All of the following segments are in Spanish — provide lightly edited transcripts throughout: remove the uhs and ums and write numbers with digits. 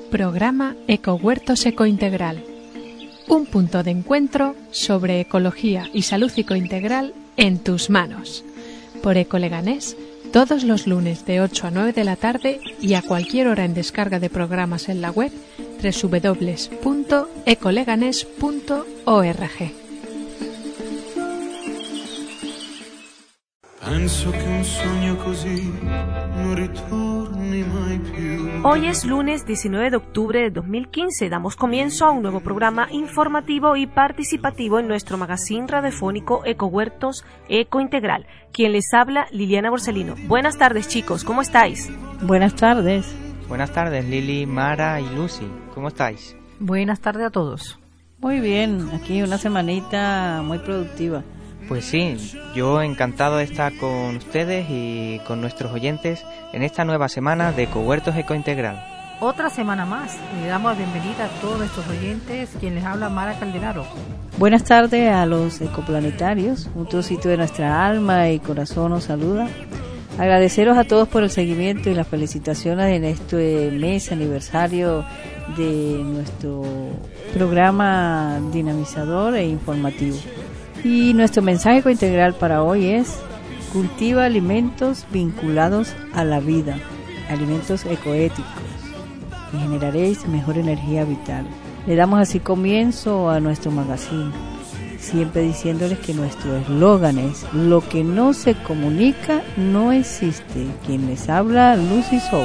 Programa Ecohuertos Ecointegral. Un punto de encuentro sobre ecología y salud ecointegral en tus manos. Por Ecoleganés, todos los lunes de 8 a 9 de la tarde y a cualquier hora en descarga de programas en la web www.ecoleganés.org. Hoy es lunes 19 de octubre de 2015. Damos comienzo a un nuevo programa informativo y participativo en nuestro magazine radiofónico Ecohuertos Ecointegral. Quien les habla, Liliana Borsellino. Buenas tardes, chicos, ¿cómo estáis? Buenas tardes. Buenas tardes, Lili, Mara y Lucy. ¿Cómo estáis? Buenas tardes a todos. Muy bien, aquí una semanita muy productiva. Pues sí, yo encantado de estar con ustedes y con nuestros oyentes en esta nueva semana de Ecohuertos Ecointegral. Otra semana más, le damos la bienvenida a todos nuestros oyentes, quien les habla, Mara Calderaro. Buenas tardes a los ecoplanetarios, un trocito de nuestra alma y corazón os saluda. Agradeceros a todos por el seguimiento y las felicitaciones en este mes aniversario de nuestro programa dinamizador e informativo. Y nuestro mensaje ecointegral para hoy es: cultiva alimentos vinculados a la vida, alimentos ecoéticos, y generaréis mejor energía vital. Le damos así comienzo a nuestro magazine, siempre diciéndoles que nuestro eslogan es: lo que no se comunica no existe. Quien les habla, Lucy Soul.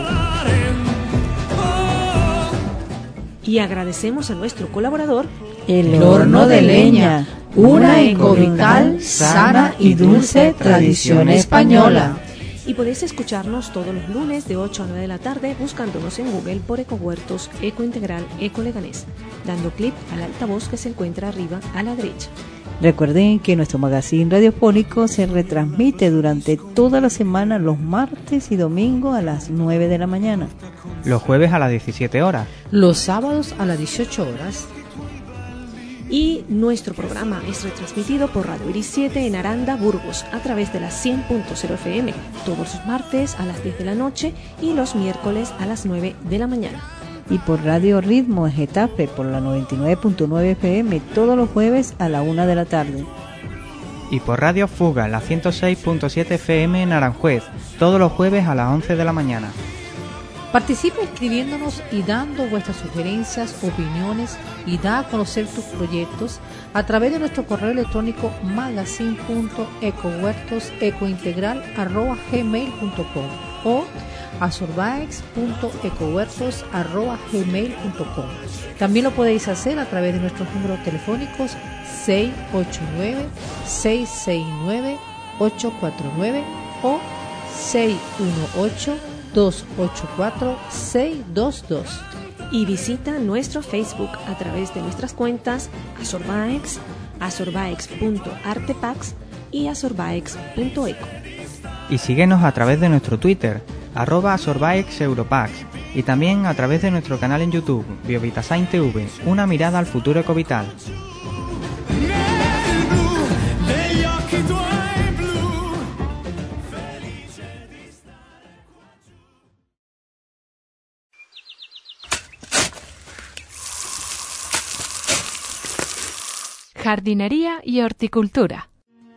Y agradecemos a nuestro colaborador, El Horno de Leña, una ecovital, sana y dulce tradición española. y podéis escucharnos todos los lunes de 8 a 9 de la tarde buscándonos en Google por Ecohuertos Ecointegral Ecoleganés, dando clic al altavoz que se encuentra arriba a la derecha. Recuerden que nuestro magazine radiofónico se retransmite durante toda la semana los martes y domingos a las 9 de la mañana. Los jueves a las 17 horas. Los sábados a las 18 horas. Y nuestro programa es retransmitido por Radio Iris 7 en Aranda, Burgos, a través de la 100.0 FM, todos los martes a las 10 de la noche y los miércoles a las 9 de la mañana. Y por Radio Ritmo en Getafe por la 99.9 FM todos los jueves a la 1 de la tarde. Y por Radio Fuga, la 106.7 FM en Aranjuez, todos los jueves a las 11 de la mañana. Participa escribiéndonos y dando vuestras sugerencias, opiniones y da a conocer tus proyectos a través de nuestro correo electrónico magazine.ecohuertosecointegral@gmail.com o a sorbaex.ecohuertos@gmail.com. También lo podéis hacer a través de nuestros números telefónicos 689-669-849 o 618-284-622. Y visita nuestro Facebook a través de nuestras cuentas Asorbaex, asorbaex.artepax y asorbaex.eco. Y síguenos a través de nuestro Twitter, @AsorbaexEuropax, y también a través de nuestro canal en YouTube, Biovitasign TV, una mirada al futuro ecovital. Jardinería y horticultura.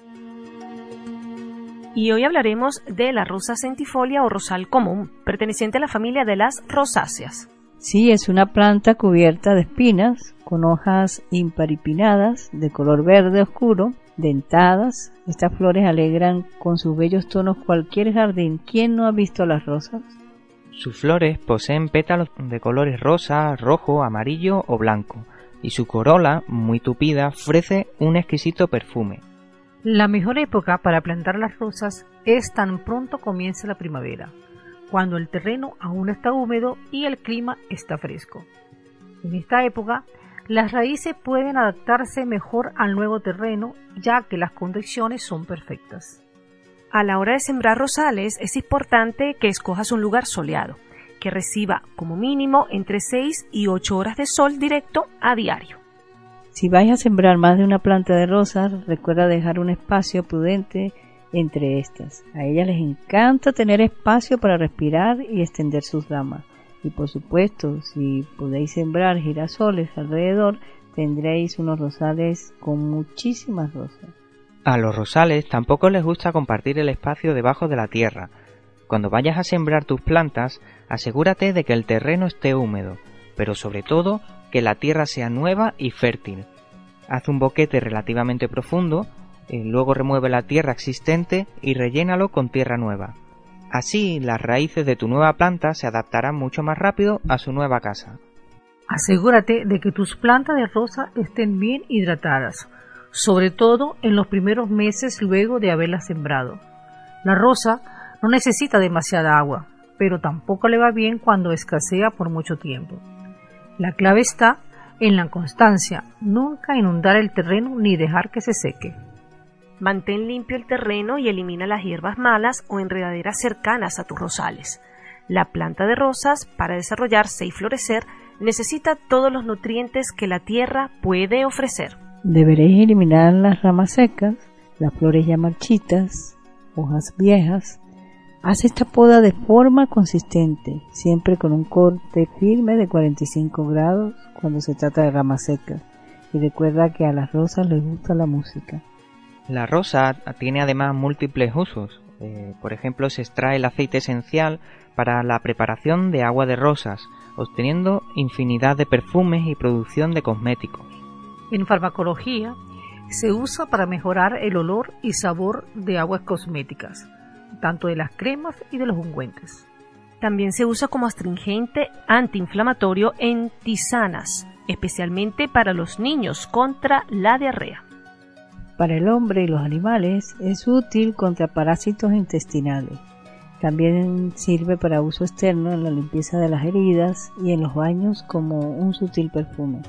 Y hoy hablaremos de la rosa centifolia o rosal común, perteneciente a la familia de las rosáceas. Sí, es una planta cubierta de espinas, con hojas imparipinnadas, de color verde oscuro, dentadas. Estas flores alegran con sus bellos tonos cualquier jardín. ¿Quién no ha visto las rosas? Sus flores poseen pétalos de colores rosa, rojo, amarillo o blanco, y su corola, muy tupida, ofrece un exquisito perfume. La mejor época para plantar las rosas es tan pronto comienza la primavera, cuando el terreno aún está húmedo y el clima está fresco. En esta época, las raíces pueden adaptarse mejor al nuevo terreno, ya que las condiciones son perfectas. A la hora de sembrar rosales es importante que escojas un lugar soleado, que reciba como mínimo entre 6 y 8 horas de sol directo a diario. Si vais a sembrar más de una planta de rosas, recuerda dejar un espacio prudente entre estas. A ellas les encanta tener espacio para respirar y extender sus ramas. Y por supuesto, si podéis sembrar girasoles alrededor, tendréis unos rosales con muchísimas rosas. A los rosales tampoco les gusta compartir el espacio debajo de la tierra. Cuando vayas a sembrar tus plantas, asegúrate de que el terreno esté húmedo, pero sobre todo que la tierra sea nueva y fértil. Haz un boquete relativamente profundo, luego remueve la tierra existente y rellénalo con tierra nueva. Así, las raíces de tu nueva planta se adaptarán mucho más rápido a su nueva casa. Asegúrate de que tus plantas de rosa estén bien hidratadas, sobre todo en los primeros meses luego de haberlas sembrado. La rosa no necesita demasiada agua, pero tampoco le va bien cuando escasea por mucho tiempo. La clave está en la constancia, nunca inundar el terreno ni dejar que se seque. Mantén limpio el terreno y elimina las hierbas malas o enredaderas cercanas a tus rosales. La planta de rosas, para desarrollarse y florecer, necesita todos los nutrientes que la tierra puede ofrecer. Deberéis eliminar las ramas secas, las flores ya marchitas, hojas viejas. Haz esta poda de forma consistente, siempre con un corte firme de 45 grados cuando se trata de ramas secas. Y recuerda que a las rosas les gusta la música. La rosa tiene además múltiples usos. Por ejemplo, se extrae el aceite esencial para la preparación de agua de rosas, obteniendo infinidad de perfumes y producción de cosméticos. En farmacología, se usa para mejorar el olor y sabor de aguas cosméticas, tanto de las cremas y de los ungüentos. También se usa como astringente antiinflamatorio en tisanas, especialmente para los niños contra la diarrea. Para el hombre y los animales es útil contra parásitos intestinales. También sirve para uso externo en la limpieza de las heridas y en los baños como un sutil perfume.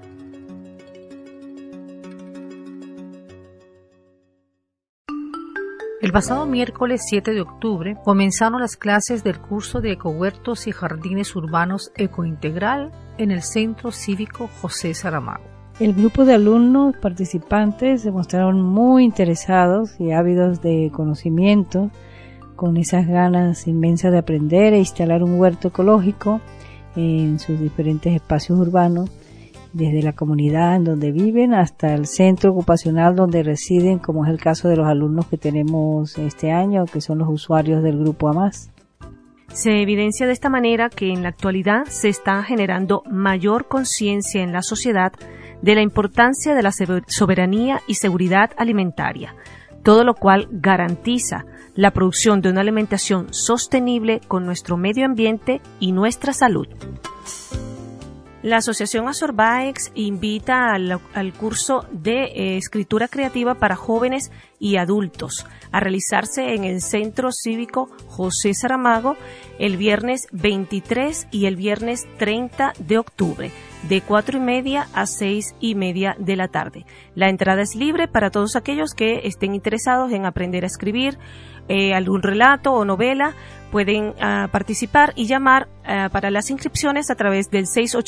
El pasado miércoles 7 de octubre comenzaron las clases del curso de Ecohuertos y Jardines Urbanos Ecointegral en el Centro Cívico José Saramago. El grupo de alumnos participantes se mostraron muy interesados y ávidos de conocimiento, con esas ganas inmensas de aprender e instalar un huerto ecológico en sus diferentes espacios urbanos, desde la comunidad en donde viven hasta el centro ocupacional donde residen, como es el caso de los alumnos que tenemos este año, que son los usuarios del grupo AMAS. Se evidencia de esta manera que en la actualidad se está generando mayor conciencia en la sociedad de la importancia de la soberanía y seguridad alimentaria, todo lo cual garantiza la producción de una alimentación sostenible con nuestro medio ambiente y nuestra salud. La Asociación Azorbaex invita al curso de escritura creativa para jóvenes y adultos a realizarse en el Centro Cívico José Saramago el viernes 23 y el viernes 30 de octubre, de 4:30 a 6:30 de la tarde. La entrada es libre para todos aquellos que estén interesados en aprender a escribir algún relato o novela. Pueden participar y llamar para las inscripciones a través del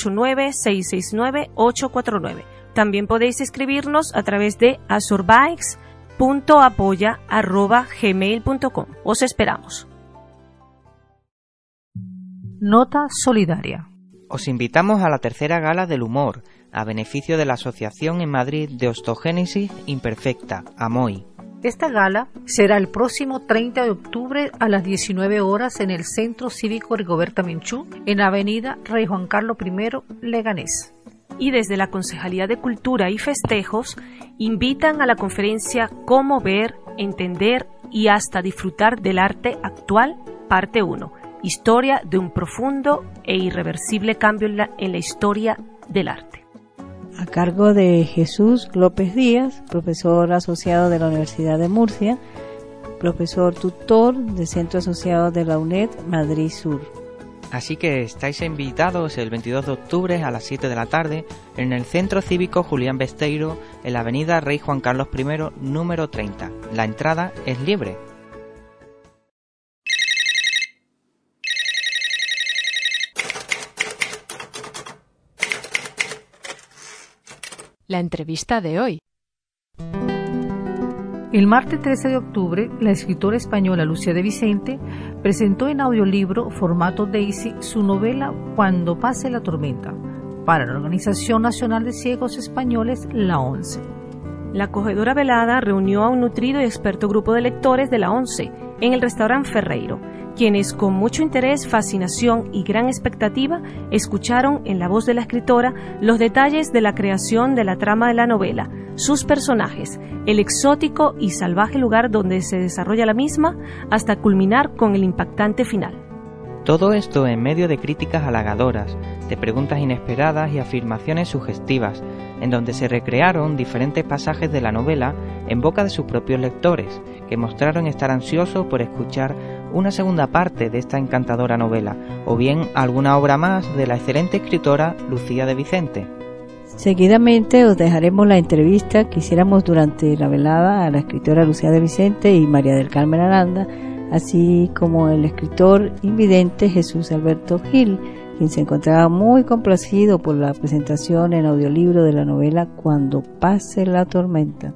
689-669-849. También podéis escribirnos a través de azorbaex.apoya@gmail.com. Os esperamos. Nota solidaria. Os invitamos a la tercera gala del humor, a beneficio de la Asociación en Madrid de Osteogénesis Imperfecta, AMOI. Esta gala será el próximo 30 de octubre a las 19 horas en el Centro Cívico Rigoberta Menchú, en la avenida Rey Juan Carlos I, Leganés. Y desde la Concejalía de Cultura y Festejos invitan a la conferencia Cómo ver, entender y hasta disfrutar del arte actual, parte 1. Historia de un profundo e irreversible cambio en la historia del arte. A cargo de Jesús López Díaz, profesor asociado de la Universidad de Murcia, profesor tutor del Centro Asociado de la UNED Madrid Sur. Así que estáis invitados el 22 de octubre a las 7 de la tarde en el Centro Cívico Julián Besteiro, en la avenida Rey Juan Carlos I, número 30. La entrada es libre. La entrevista de hoy. El martes 13 de octubre, la escritora española Lucía de Vicente presentó en audiolibro formato Daisy su novela Cuando pase la tormenta para la Organización Nacional de Ciegos Españoles, la ONCE. La acogedora velada reunió a un nutrido y experto grupo de lectores de la ONCE en el restaurante Ferreiro, quienes con mucho interés, fascinación y gran expectativa escucharon en la voz de la escritora los detalles de la creación de la trama de la novela, sus personajes, el exótico y salvaje lugar donde se desarrolla la misma, hasta culminar con el impactante final. Todo esto en medio de críticas halagadoras, de preguntas inesperadas y afirmaciones sugestivas, en donde se recrearon diferentes pasajes de la novela en boca de sus propios lectores, que mostraron estar ansiosos por escuchar una segunda parte de esta encantadora novela, o bien alguna obra más de la excelente escritora Lucía de Vicente. Seguidamente os dejaremos la entrevista que hiciéramos durante la velada a la escritora Lucía de Vicente y María del Carmen Aranda, así como el escritor invidente Jesús Alberto Gil, quien se encontraba muy complacido por la presentación en audiolibro de la novela Cuando pase la tormenta.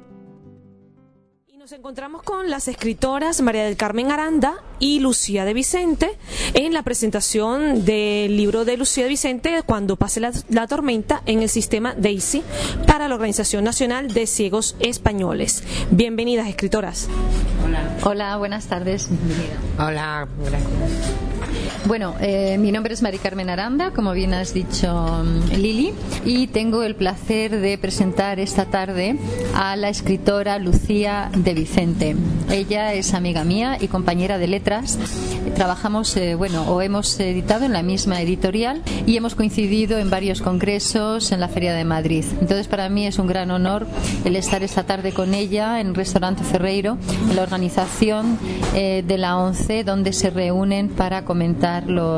Nos encontramos con las escritoras María del Carmen Aranda y Lucía de Vicente en la presentación del libro de Lucía de Vicente Cuando pase la tormenta en el sistema Daisy para la Organización Nacional de Ciegos Españoles. Bienvenidas, escritoras. Hola, buenas tardes. Bienvenida. Hola, gracias. Bueno, mi nombre es María Carmen Aranda, como bien has dicho, Lili, y tengo el placer de presentar esta tarde a la escritora Lucía de Vicente. Ella es amiga mía y compañera de letras. Trabajamos, hemos editado en la misma editorial y hemos coincidido en varios congresos en la Feria de Madrid. Entonces, para mí es un gran honor el estar esta tarde con ella en el restaurante Ferreiro, en la organización de la ONCE, donde se reúnen para comentar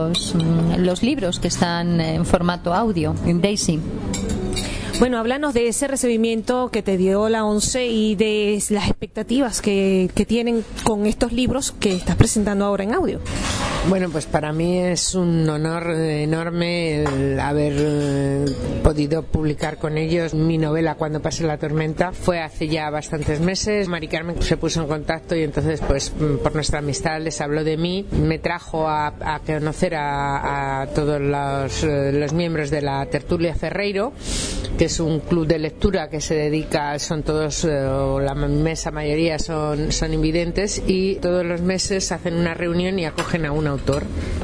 los libros que están en formato audio, en Daisy. Bueno, háblanos de ese recibimiento que te dio la ONCE y de las expectativas que tienen con estos libros que estás presentando ahora en audio. Bueno, pues para mí es un honor enorme el haber podido publicar con ellos mi novela Cuando pase la tormenta. Fue hace ya bastantes meses. Mari Carmen se puso en contacto y entonces, pues por nuestra amistad, les habló de mí. Me trajo a conocer a todos los miembros de la Tertulia Ferreiro, que es un club de lectura que se dedica, son todos, la inmensa mayoría son invidentes, y todos los meses hacen una reunión y acogen a un autor.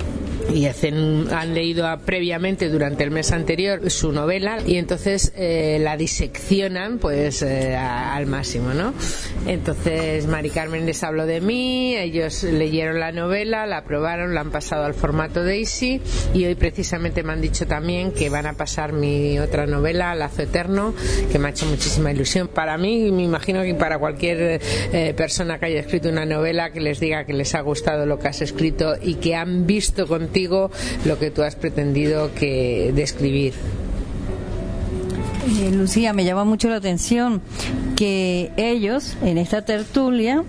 Y han leído previamente durante el mes anterior su novela y entonces la diseccionan pues al máximo, ¿no? Entonces Mari Carmen les habló de mí, ellos leyeron la novela, la aprobaron, la han pasado al formato Daisy y hoy precisamente me han dicho también que van a pasar mi otra novela, Lazo Eterno, que me ha hecho muchísima ilusión para mí y me imagino que para cualquier persona que haya escrito una novela, que les diga que les ha gustado lo que has escrito y que han visto contigo lo que tú has pretendido describir. Lucía, me llama mucho la atención que ellos en esta tertulia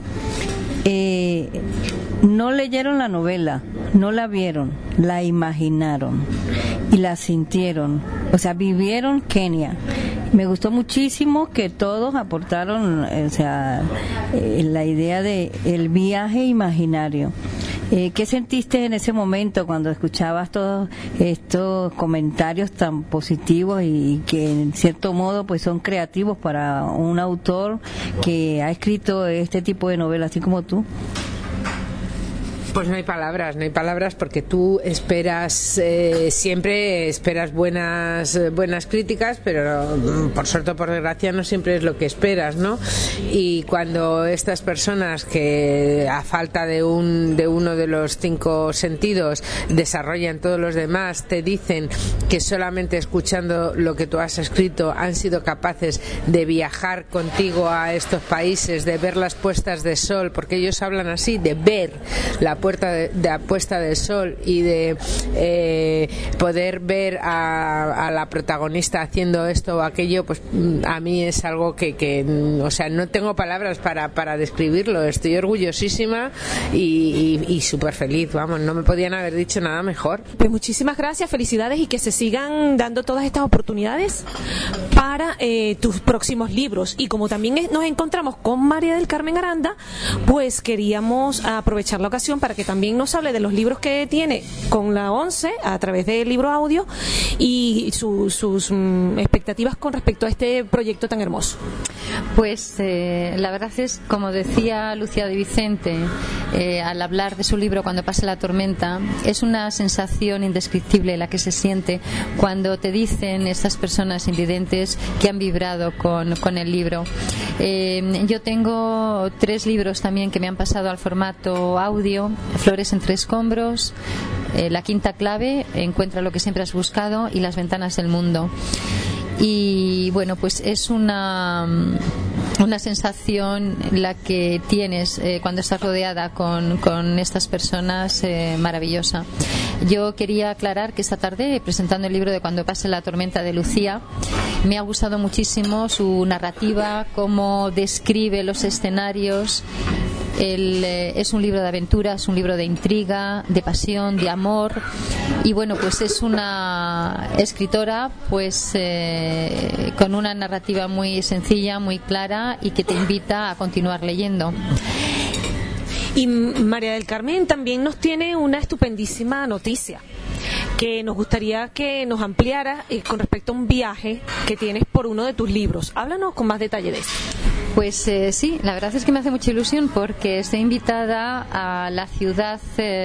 no leyeron la novela, no la vieron, la imaginaron y la sintieron, o sea, vivieron Kenia. Me gustó muchísimo que todos aportaron, la idea de el viaje imaginario. ¿Qué sentiste en ese momento cuando escuchabas todos estos comentarios tan positivos y que en cierto modo pues son creativos para un autor que ha escrito este tipo de novelas, así como tú? Pues no hay palabras porque tú siempre esperas buenas críticas, pero por suerte o por desgracia no siempre es lo que esperas, ¿no? Y cuando estas personas que a falta de uno de los 5 sentidos desarrollan todos los demás, te dicen que solamente escuchando lo que tú has escrito han sido capaces de viajar contigo a estos países, de ver las puestas de sol, porque ellos hablan así, de ver la puesta del sol y de poder ver a la protagonista haciendo esto o aquello, pues a mí es algo que o sea, no tengo palabras para describirlo. Estoy orgullosísima y súper feliz, vamos, no me podían haber dicho nada mejor. Pues muchísimas gracias, felicidades y que se sigan dando todas estas oportunidades para tus próximos libros. Y como también nos encontramos con María del Carmen Aranda, pues queríamos aprovechar la ocasión para que también nos hable de los libros que tiene con la ONCE a través del libro audio y sus expectativas con respecto a este proyecto tan hermoso. Pues la verdad es, como decía Lucía de Vicente al hablar de su libro Cuando pase la tormenta, es una sensación indescriptible la que se siente cuando te dicen estas personas invidentes que han vibrado con el libro. Yo tengo 3 libros también que me han pasado al formato audio: Flores entre escombros, La quinta clave, Encuentra lo que siempre has buscado, y Las ventanas del mundo. Y bueno, pues es una sensación la que tienes cuando estás rodeada con estas personas, maravillosa. Yo quería aclarar que esta tarde, presentando el libro de Cuando pase la tormenta de Lucía, me ha gustado muchísimo su narrativa, cómo describe los escenarios. Es un libro de aventuras, un libro de intriga, de pasión, de amor, y bueno, pues es una escritora pues con una narrativa muy sencilla, muy clara, y que te invita a continuar leyendo. Y María del Carmen también nos tiene una estupendísima noticia que nos gustaría que nos ampliara con respecto a un viaje que tienes por uno de tus libros. Háblanos con más detalle de eso. Pues sí, la verdad es que me hace mucha ilusión porque estoy invitada a la ciudad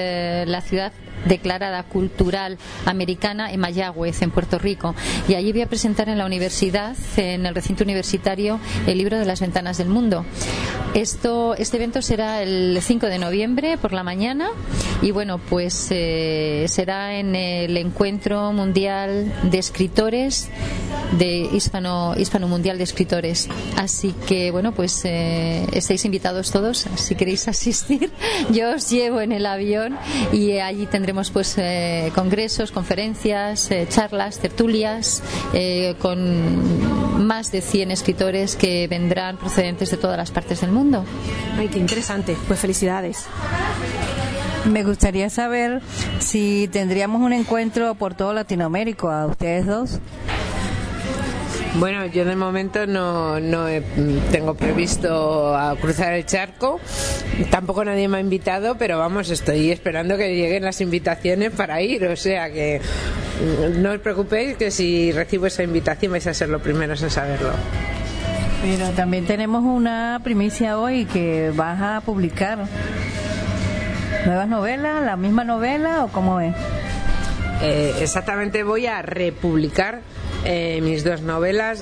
declarada cultural americana en Mayagüez, en Puerto Rico, y allí voy a presentar en la universidad, en el recinto universitario, el libro de Las ventanas del mundo. Este evento será el 5 de noviembre por la mañana, y bueno, pues será en el Encuentro Mundial de Escritores de Hispano Mundial de Escritores. Así que bueno, pues estáis invitados todos si queréis asistir. Yo os llevo en el avión y allí tendremos pues congresos, conferencias, charlas, tertulias con más de 100 escritores que vendrán procedentes de todas las partes del mundo. Ay, qué interesante. Pues felicidades. Me gustaría saber si tendríamos un encuentro por todo Latinoamérica, a ustedes dos. Bueno, yo de momento no tengo previsto a cruzar el charco, tampoco nadie me ha invitado, pero vamos, estoy esperando que lleguen las invitaciones para ir, o sea que no os preocupéis, que si recibo esa invitación vais a ser los primeros en saberlo. Pero también tenemos una primicia hoy, que vas a publicar nuevas novelas, la misma novela, ¿o cómo es? Exactamente, voy a republicar mis 2 novelas,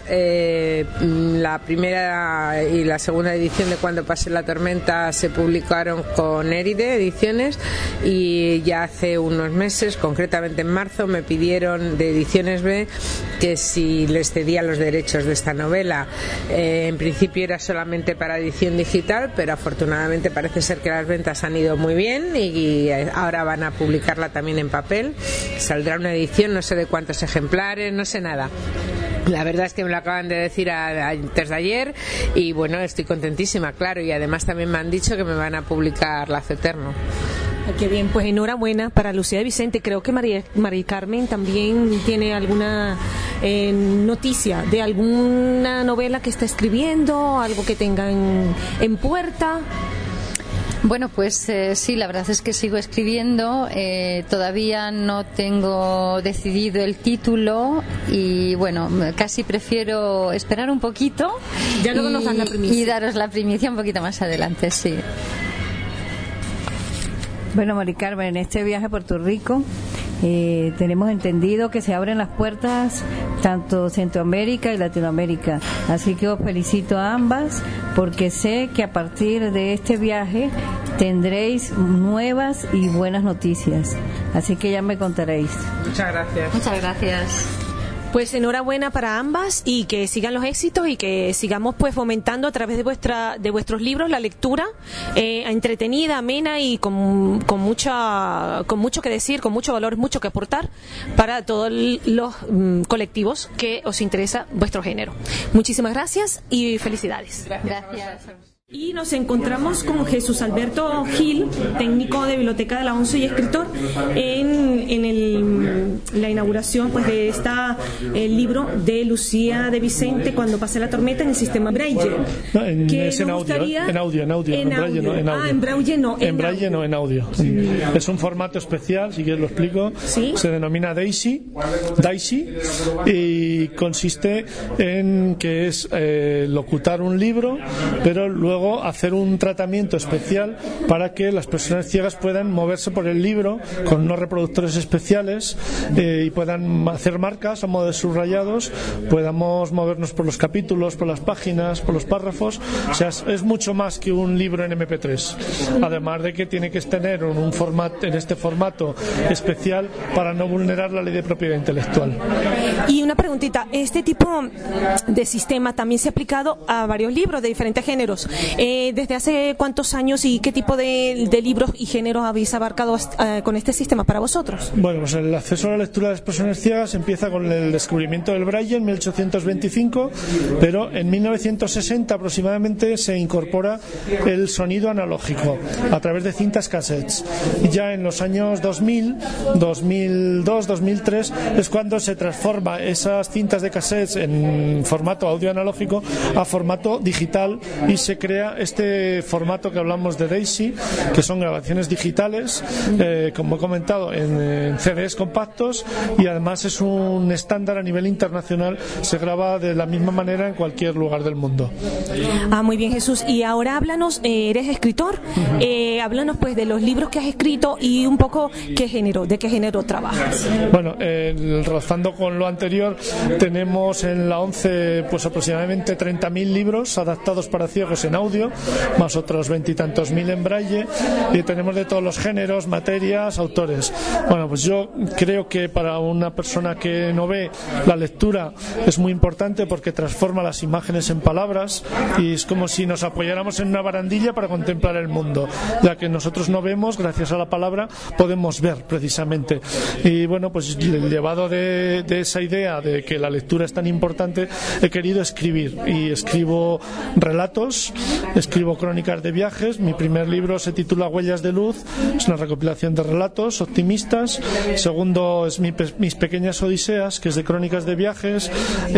la primera y la segunda edición de Cuando pase la tormenta se publicaron con Éride Ediciones, y ya hace unos meses, concretamente en marzo, me pidieron de Ediciones B que si les cedía los derechos de esta novela. En principio era solamente para edición digital, pero afortunadamente parece ser que las ventas han ido muy bien y ahora van a publicarla también en papel. Saldrá una edición, no sé de cuántos ejemplares, no sé nada. La verdad es que me lo acaban de decir antes de ayer y bueno, estoy contentísima, claro, y además también me han dicho que me van a publicar Lazo Eterno. Ay, qué bien, pues enhorabuena para Lucía de Vicente. Creo que María Carmen también tiene alguna noticia de alguna novela que está escribiendo, algo que tenga en puerta. Bueno, pues sí, la verdad es que sigo escribiendo, todavía no tengo decidido el título y bueno, casi prefiero esperar un poquito. Ya luego nos dan la primicia. Y daros la primicia un poquito más adelante, sí. Bueno, Mari Carmen, en este viaje a Puerto Rico tenemos entendido que se abren las puertas tanto Centroamérica y Latinoamérica, así que os felicito a ambas porque sé que a partir de este viaje tendréis nuevas y buenas noticias, así que ya me contaréis. Muchas gracias. Muchas gracias. Pues enhorabuena para ambas y que sigan los éxitos y que sigamos pues fomentando a través de vuestros libros la lectura entretenida, amena y con mucho que decir, con mucho valor, mucho que aportar para todos los colectivos que os interesa vuestro género. Muchísimas gracias y felicidades. Gracias. Y nos encontramos con Jesús Alberto Gil, técnico de Biblioteca de la ONCE y escritor, en la inauguración pues de el libro de Lucía de Vicente, Cuando pase la tormenta, en el sistema Braille. No, es en audio, en audio. En Braille no, en audio. Ah, en Braille no. En Braille no, en audio. Sí. Es un formato especial, si quieres lo explico. ¿Sí? Se denomina Daisy, y consiste en que es locutar un libro, pero luego hacer un tratamiento especial para que las personas ciegas puedan moverse por el libro con unos reproductores especiales y puedan hacer marcas a modo de subrayados, podamos movernos por los capítulos, por las páginas, por los párrafos. O sea, es mucho más que un libro en MP3, además de que tiene que tener en este formato especial para no vulnerar la ley de propiedad intelectual. Y una preguntita, este tipo de sistema también se ha aplicado a varios libros de diferentes géneros. ¿Desde hace cuántos años y qué tipo de libros y géneros habéis abarcado con este sistema para vosotros? Bueno, pues el acceso a la lectura de las personas ciegas empieza con el descubrimiento del Braille en 1825, pero en 1960 aproximadamente se incorpora el sonido analógico a través de cintas cassettes. Y ya en los años 2000, 2002, 2003 es cuando se transforma esas cintas de cassettes en formato audio analógico a formato digital y se crea este formato que hablamos de Daisy, que son grabaciones digitales, como he comentado, en CDs compactos, y además es un estándar a nivel internacional, se graba de la misma manera en cualquier lugar del mundo. Muy bien, Jesús, y ahora háblanos, eres escritor, háblanos pues de los libros que has escrito y un poco de qué género trabajas. Bueno, rozando con lo anterior, tenemos en la ONCE pues aproximadamente 30.000 libros adaptados para ciegos en audio, más otros 20 y tantos mil en Braille, y tenemos de todos los géneros, materias, autores. Bueno, pues yo creo que para una persona que no ve, la lectura es muy importante porque transforma las imágenes en palabras y es como si nos apoyáramos en una barandilla para contemplar el mundo, ya que nosotros no vemos, gracias a la palabra podemos ver precisamente. Y bueno, pues llevado de esa idea de que la lectura es tan importante, he querido escribir y escribo relatos, escribo crónicas de viajes. Mi primer libro se titula Huellas de Luz, es una recopilación de relatos optimistas. Segundo es Mis pequeñas odiseas, que es de crónicas de viajes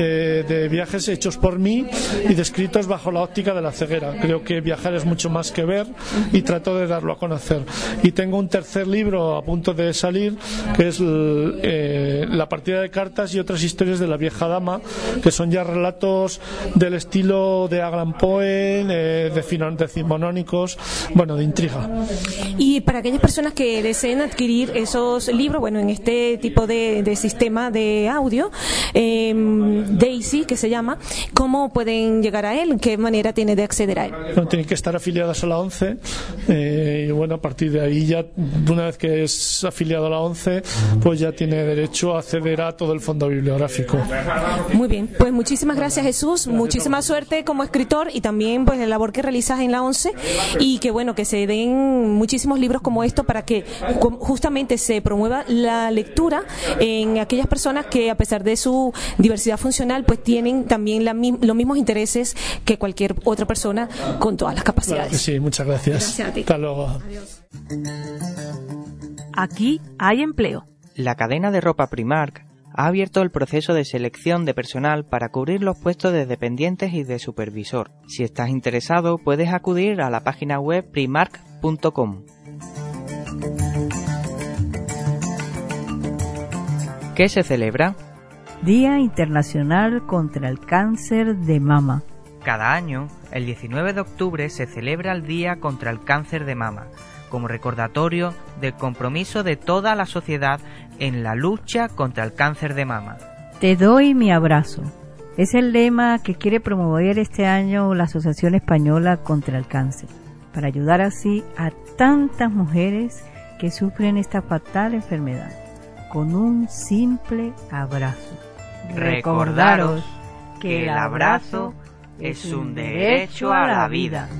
hechos por mí y descritos bajo la óptica de la ceguera. Creo que viajar es mucho más que ver y trato de darlo a conocer. Y tengo un tercer libro a punto de salir, que es La partida de cartas y otras historias de la vieja dama, que son ya relatos del estilo de Allan Poe, decimonónicos, bueno, de intriga. Y para aquellas personas que deseen adquirir esos libros, bueno, en este tipo de sistema de audio, Daisy, que se llama, ¿cómo pueden llegar a él? ¿Qué manera tiene de acceder a él? Bueno, tienen que estar afiliadas a la ONCE y bueno, a partir de ahí ya, una vez que es afiliado a la ONCE, pues ya tiene derecho a acceder a todo el fondo bibliográfico. Muy bien, pues muchísimas gracias, Jesús, muchísima suerte como escritor y también pues la labor que realizas en la ONCE, y que bueno, que se den muchísimos libros como esto para que justamente se promueva la lectura en aquellas personas que, a pesar de su diversidad funcional, pues tienen también los mismos intereses que cualquier otra persona con todas las capacidades. Claro que sí, muchas gracias. Gracias a ti. Hasta luego. Adiós. Aquí hay empleo. La cadena de ropa Primark ha abierto el proceso de selección de personal para cubrir los puestos de dependientes y de supervisor. Si estás interesado, puedes acudir a la página web primark.com. ¿Qué se celebra? Día Internacional contra el Cáncer de Mama. Cada año, el 19 de octubre, se celebra el Día contra el Cáncer de Mama, como recordatorio del compromiso de toda la sociedad en la lucha contra el cáncer de mama. Te doy mi abrazo. Es el lema que quiere promover este año la Asociación Española contra el Cáncer, para ayudar así a tantas mujeres que sufren esta fatal enfermedad, con un simple abrazo. Recordaros que el abrazo es un derecho a la vida.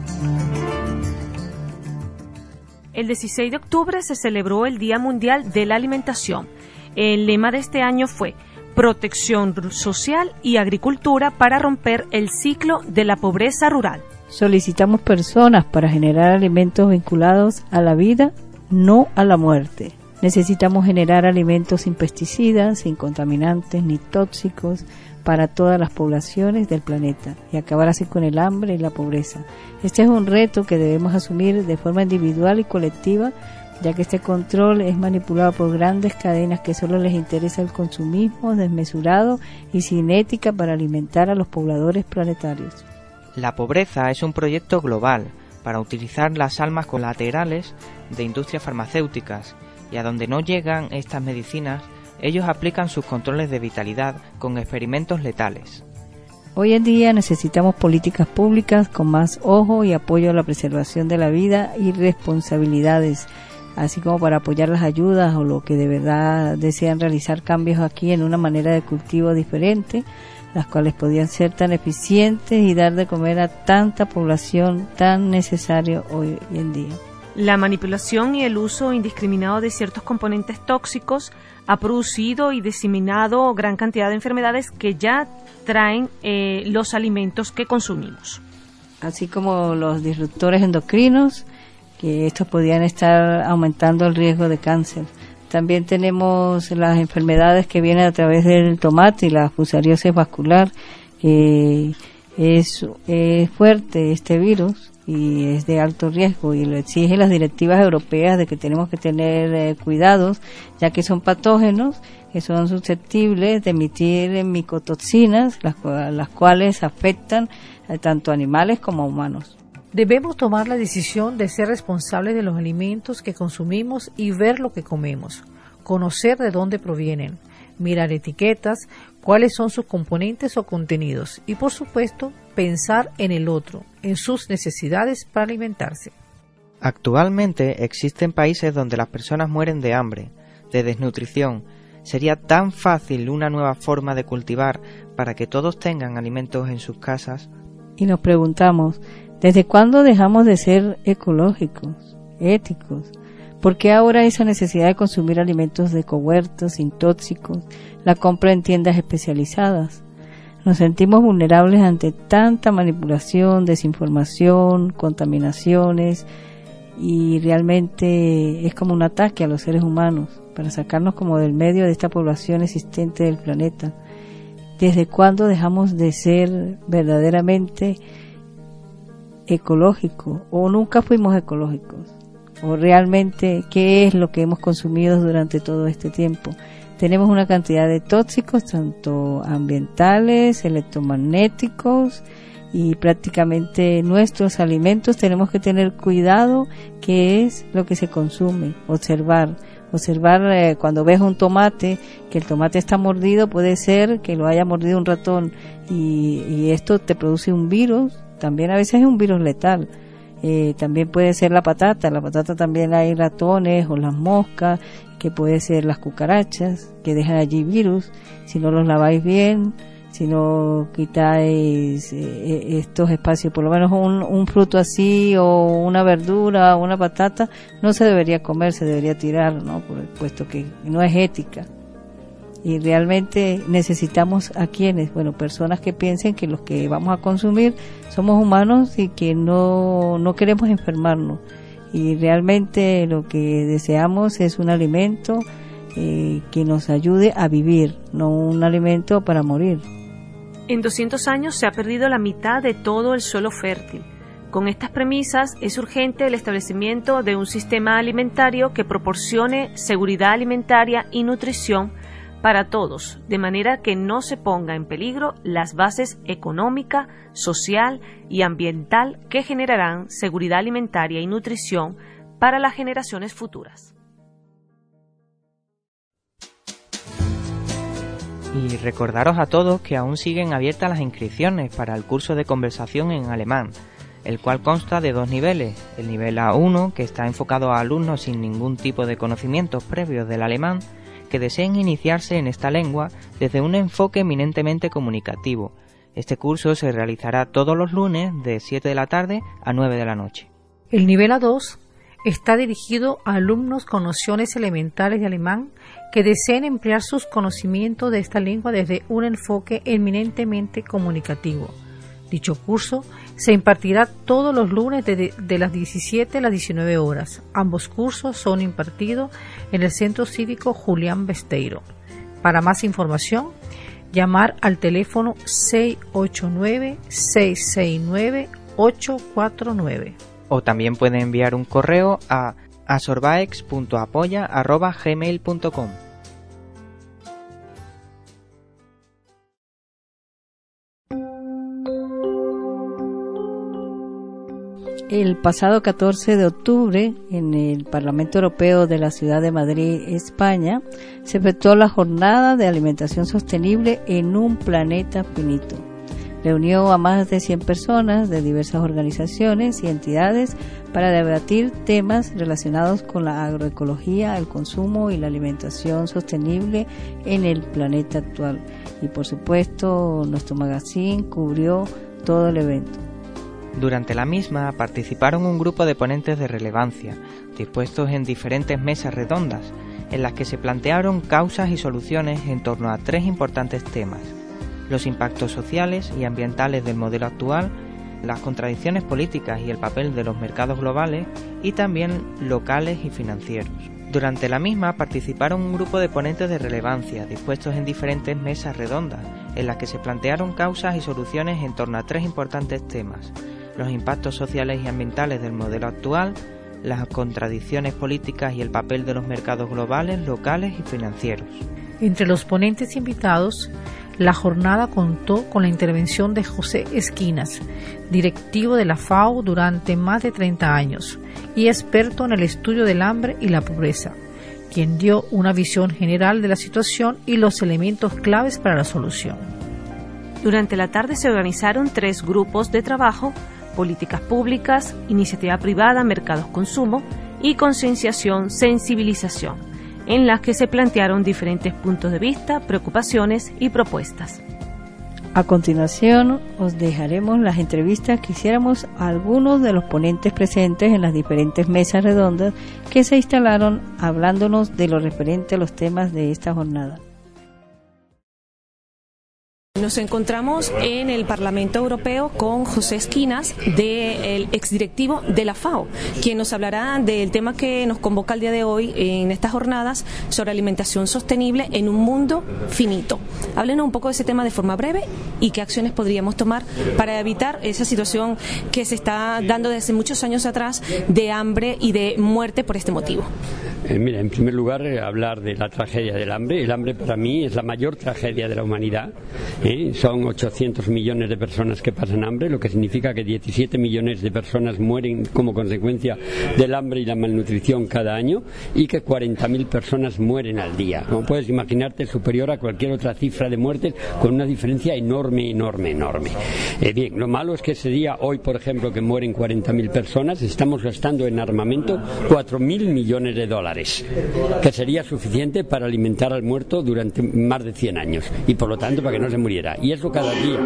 El 16 de octubre se celebró el Día Mundial de la Alimentación. El lema de este año fue Protección social y agricultura para romper el ciclo de la pobreza rural. Solicitamos personas para generar alimentos vinculados a la vida, no a la muerte. Necesitamos generar alimentos sin pesticidas, sin contaminantes ni tóxicos para todas las poblaciones del planeta y acabar así con el hambre y la pobreza. Este es un reto que debemos asumir de forma individual y colectiva, ya que este control es manipulado por grandes cadenas que solo les interesa el consumismo desmesurado y sin ética para alimentar a los pobladores planetarios. La pobreza es un proyecto global para utilizar las almas colaterales de industrias farmacéuticas, y a donde no llegan estas medicinas, ellos aplican sus controles de vitalidad con experimentos letales. Hoy en día necesitamos políticas públicas con más ojo y apoyo a la preservación de la vida y responsabilidades, así como para apoyar las ayudas o lo que de verdad desean realizar cambios aquí en una manera de cultivo diferente, las cuales podían ser tan eficientes y dar de comer a tanta población tan necesario hoy en día. La manipulación y el uso indiscriminado de ciertos componentes tóxicos ha producido y diseminado gran cantidad de enfermedades que ya traen los alimentos que consumimos. Así como los disruptores endocrinos, que estos podían estar aumentando el riesgo de cáncer. También tenemos las enfermedades que vienen a través del tomate y la fusariosis vascular, que es fuerte este virus y es de alto riesgo y lo exigen las directivas europeas de que tenemos que tener cuidados, ya que son patógenos que son susceptibles de emitir micotoxinas, las cuales afectan tanto a animales como a humanos. Debemos tomar la decisión de ser responsables de los alimentos que consumimos y ver lo que comemos, conocer de dónde provienen, mirar etiquetas, cuáles son sus componentes o contenidos y, por supuesto, pensar en el otro, en sus necesidades para alimentarse. Actualmente existen países donde las personas mueren de hambre, de desnutrición. Sería tan fácil una nueva forma de cultivar para que todos tengan alimentos en sus casas. Y nos preguntamos, ¿desde cuándo dejamos de ser ecológicos, éticos? ¿Por qué ahora esa necesidad de consumir alimentos de ecohuertos, sin tóxicos, la compra en tiendas especializadas? Nos sentimos vulnerables ante tanta manipulación, desinformación, contaminaciones, y realmente es como un ataque a los seres humanos para sacarnos como del medio de esta población existente del planeta. ¿Desde cuándo dejamos de ser verdaderamente ecológicos o nunca fuimos ecológicos? ¿O realmente qué es lo que hemos consumido durante todo este tiempo? Tenemos una cantidad de tóxicos, tanto ambientales, electromagnéticos, y prácticamente nuestros alimentos tenemos que tener cuidado qué es lo que se consume, observar cuando ves un tomate, que el tomate está mordido, puede ser que lo haya mordido un ratón y esto te produce un virus, también a veces es un virus letal. También puede ser la patata también hay ratones o las moscas, que puede ser las cucarachas que dejan allí virus, si no los laváis bien, si no quitáis estos espacios, por lo menos un fruto así o una verdura o una patata no se debería comer, se debería tirar, ¿no? Puesto que no es ética. Y realmente necesitamos a quienes, personas que piensen que los que vamos a consumir somos humanos y que no queremos enfermarnos. Y realmente lo que deseamos es un alimento que nos ayude a vivir, no un alimento para morir. En 200 años se ha perdido la mitad de todo el suelo fértil. Con estas premisas es urgente el establecimiento de un sistema alimentario que proporcione seguridad alimentaria y nutrición para todos, de manera que no se ponga en peligro las bases económica, social y ambiental que generarán seguridad alimentaria y nutrición para las generaciones futuras. Y recordaros a todos que aún siguen abiertas las inscripciones para el curso de conversación en alemán, el cual consta de 2 niveles, el nivel A1, que está enfocado a alumnos sin ningún tipo de conocimientos previos del alemán, que deseen iniciarse en esta lengua desde un enfoque eminentemente comunicativo. Este curso se realizará todos los lunes de 7 de la tarde a 9 de la noche. El nivel A2 está dirigido a alumnos con nociones elementales de alemán que deseen emplear sus conocimientos de esta lengua desde un enfoque eminentemente comunicativo. Dicho curso se impartirá todos los lunes de las 17 a las 19 horas. Ambos cursos son impartidos en el Centro Cívico Julián Besteiro. Para más información, llamar al teléfono 689-669-849. O también pueden enviar un correo a asorbaex.apoya@gmail.com. El pasado 14 de octubre, en el Parlamento Europeo de la Ciudad de Madrid, España, se efectuó la Jornada de Alimentación Sostenible en un planeta finito. Reunió a más de 100 personas de diversas organizaciones y entidades para debatir temas relacionados con la agroecología, el consumo y la alimentación sostenible en el planeta actual. Y por supuesto, nuestro magazine cubrió todo el evento. Durante la misma participaron un grupo de ponentes de relevancia, dispuestos en diferentes mesas redondas, en las que se plantearon causas y soluciones en torno a 3 importantes temas: los impactos sociales y ambientales del modelo actual, las contradicciones políticas y el papel de los mercados globales, y también locales y financieros. Durante la misma participaron un grupo de ponentes de relevancia, dispuestos en diferentes mesas redondas, en las que se plantearon causas y soluciones en torno a 3 importantes temas: los impactos sociales y ambientales del modelo actual, las contradicciones políticas y el papel de los mercados globales, locales y financieros. Entre los ponentes invitados, la jornada contó con la intervención de José Esquinas, directivo de la FAO durante más de 30 años y experto en el estudio del hambre y la pobreza, quien dio una visión general de la situación y los elementos claves para la solución. Durante la tarde se organizaron 3 grupos de trabajo: políticas públicas, iniciativa privada, mercados consumo y concienciación, sensibilización, en las que se plantearon diferentes puntos de vista, preocupaciones y propuestas. A continuación, os dejaremos las entrevistas que hiciéramos a algunos de los ponentes presentes en las diferentes mesas redondas que se instalaron, hablándonos de lo referente a los temas de esta jornada. Nos encontramos en el Parlamento Europeo con José Esquinas, el exdirectivo de la FAO, quien nos hablará del tema que nos convoca el día de hoy en estas jornadas sobre alimentación sostenible en un mundo finito. Háblenos un poco de ese tema de forma breve y qué acciones podríamos tomar para evitar esa situación que se está dando desde muchos años atrás de hambre y de muerte por este motivo. Mira, en primer lugar, hablar de la tragedia del hambre. El hambre para mí es la mayor tragedia de la humanidad. Son 800 millones de personas que pasan hambre, lo que significa que 17 millones de personas mueren como consecuencia del hambre y la malnutrición cada año, y que 40.000 personas mueren al día. Como puedes imaginarte, superior a cualquier otra cifra de muertes, con una diferencia enorme. Bien, lo malo es que ese día, hoy por ejemplo, que mueren 40.000 personas, estamos gastando en armamento 4.000 millones de dólares, que sería suficiente para alimentar al muerto durante más de 100 años, y por lo tanto para que no se muriera. Y eso cada día.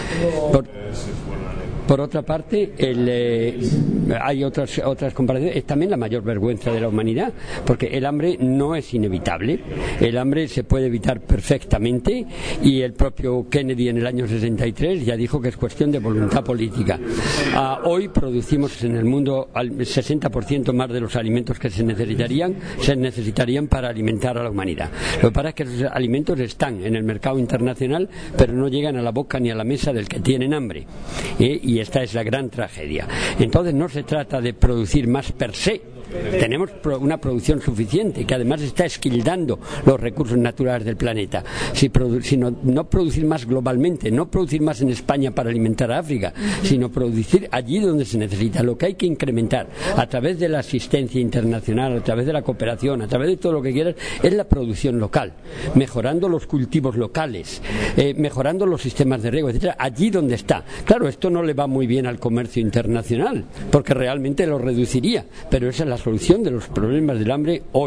Por otra parte, hay otras comparaciones. Es también la mayor vergüenza de la humanidad, porque el hambre no es inevitable. El hambre se puede evitar perfectamente, y el propio Kennedy en el año 63 ya dijo que es cuestión de voluntad política. Hoy producimos en el mundo el 60% más de los alimentos que se necesitarían para alimentar a la humanidad. Lo que pasa es que esos alimentos están en el mercado internacional, pero no llegan a la boca ni a la mesa del que tienen hambre. Y esta es la gran tragedia. Entonces no se trata de producir más per se. Tenemos una producción suficiente, que además está esquildando los recursos naturales del planeta. Sino no producir más globalmente, no producir más en España para alimentar a África, sino producir allí donde se necesita. Lo que hay que incrementar a través de la asistencia internacional, a través de la cooperación, a través de todo lo que quieras, es la producción local, mejorando los cultivos locales, mejorando los sistemas de riego, etcétera, allí donde está. Claro, esto no le va muy bien al comercio internacional, porque realmente lo reduciría, pero esa es la solución de los problemas del hambre hoy.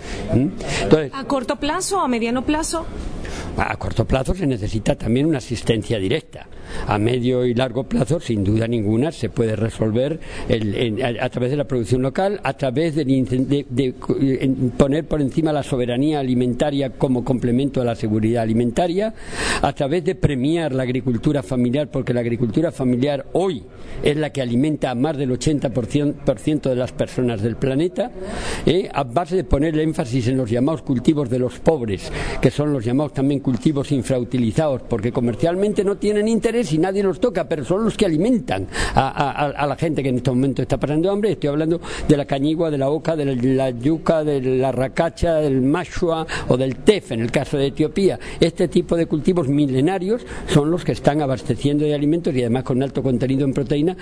Entonces, ¿a corto plazo o a mediano plazo? A corto plazo se necesita también una asistencia directa. A medio y largo plazo, sin duda ninguna, se puede resolver a través de la producción local, a través de poner por encima la soberanía alimentaria como complemento a la seguridad alimentaria, a través de premiar la agricultura familiar, porque la agricultura familiar hoy es la que alimenta a más del 80% de las personas del planeta, a base de poner el énfasis en los llamados cultivos de los pobres, que son los llamados también cultivos infrautilizados, porque comercialmente no tienen interés y nadie los toca, pero son los que alimentan a la gente que en este momento está pasando hambre. Estoy hablando de la cañigua, de la oca, de la yuca, de la racacha, del mashua o del tef en el caso de Etiopía. Este tipo de cultivos milenarios son los que están abasteciendo de alimentos y además con alto contenido en proteína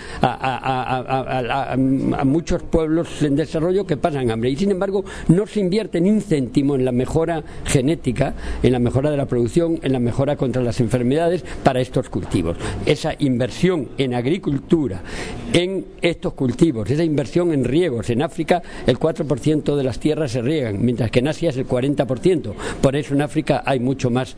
a muchos pueblos en desarrollo que pasan hambre. Y sin embargo no se invierte ni un céntimo en la mejora genética, en la mejora de la producción, en la mejora contra las enfermedades para estos cultivos. Esa inversión en agricultura, en estos cultivos, esa inversión en riegos. En África el 4% de las tierras se riegan, mientras que en Asia es el 40%. Por eso en África hay mucho más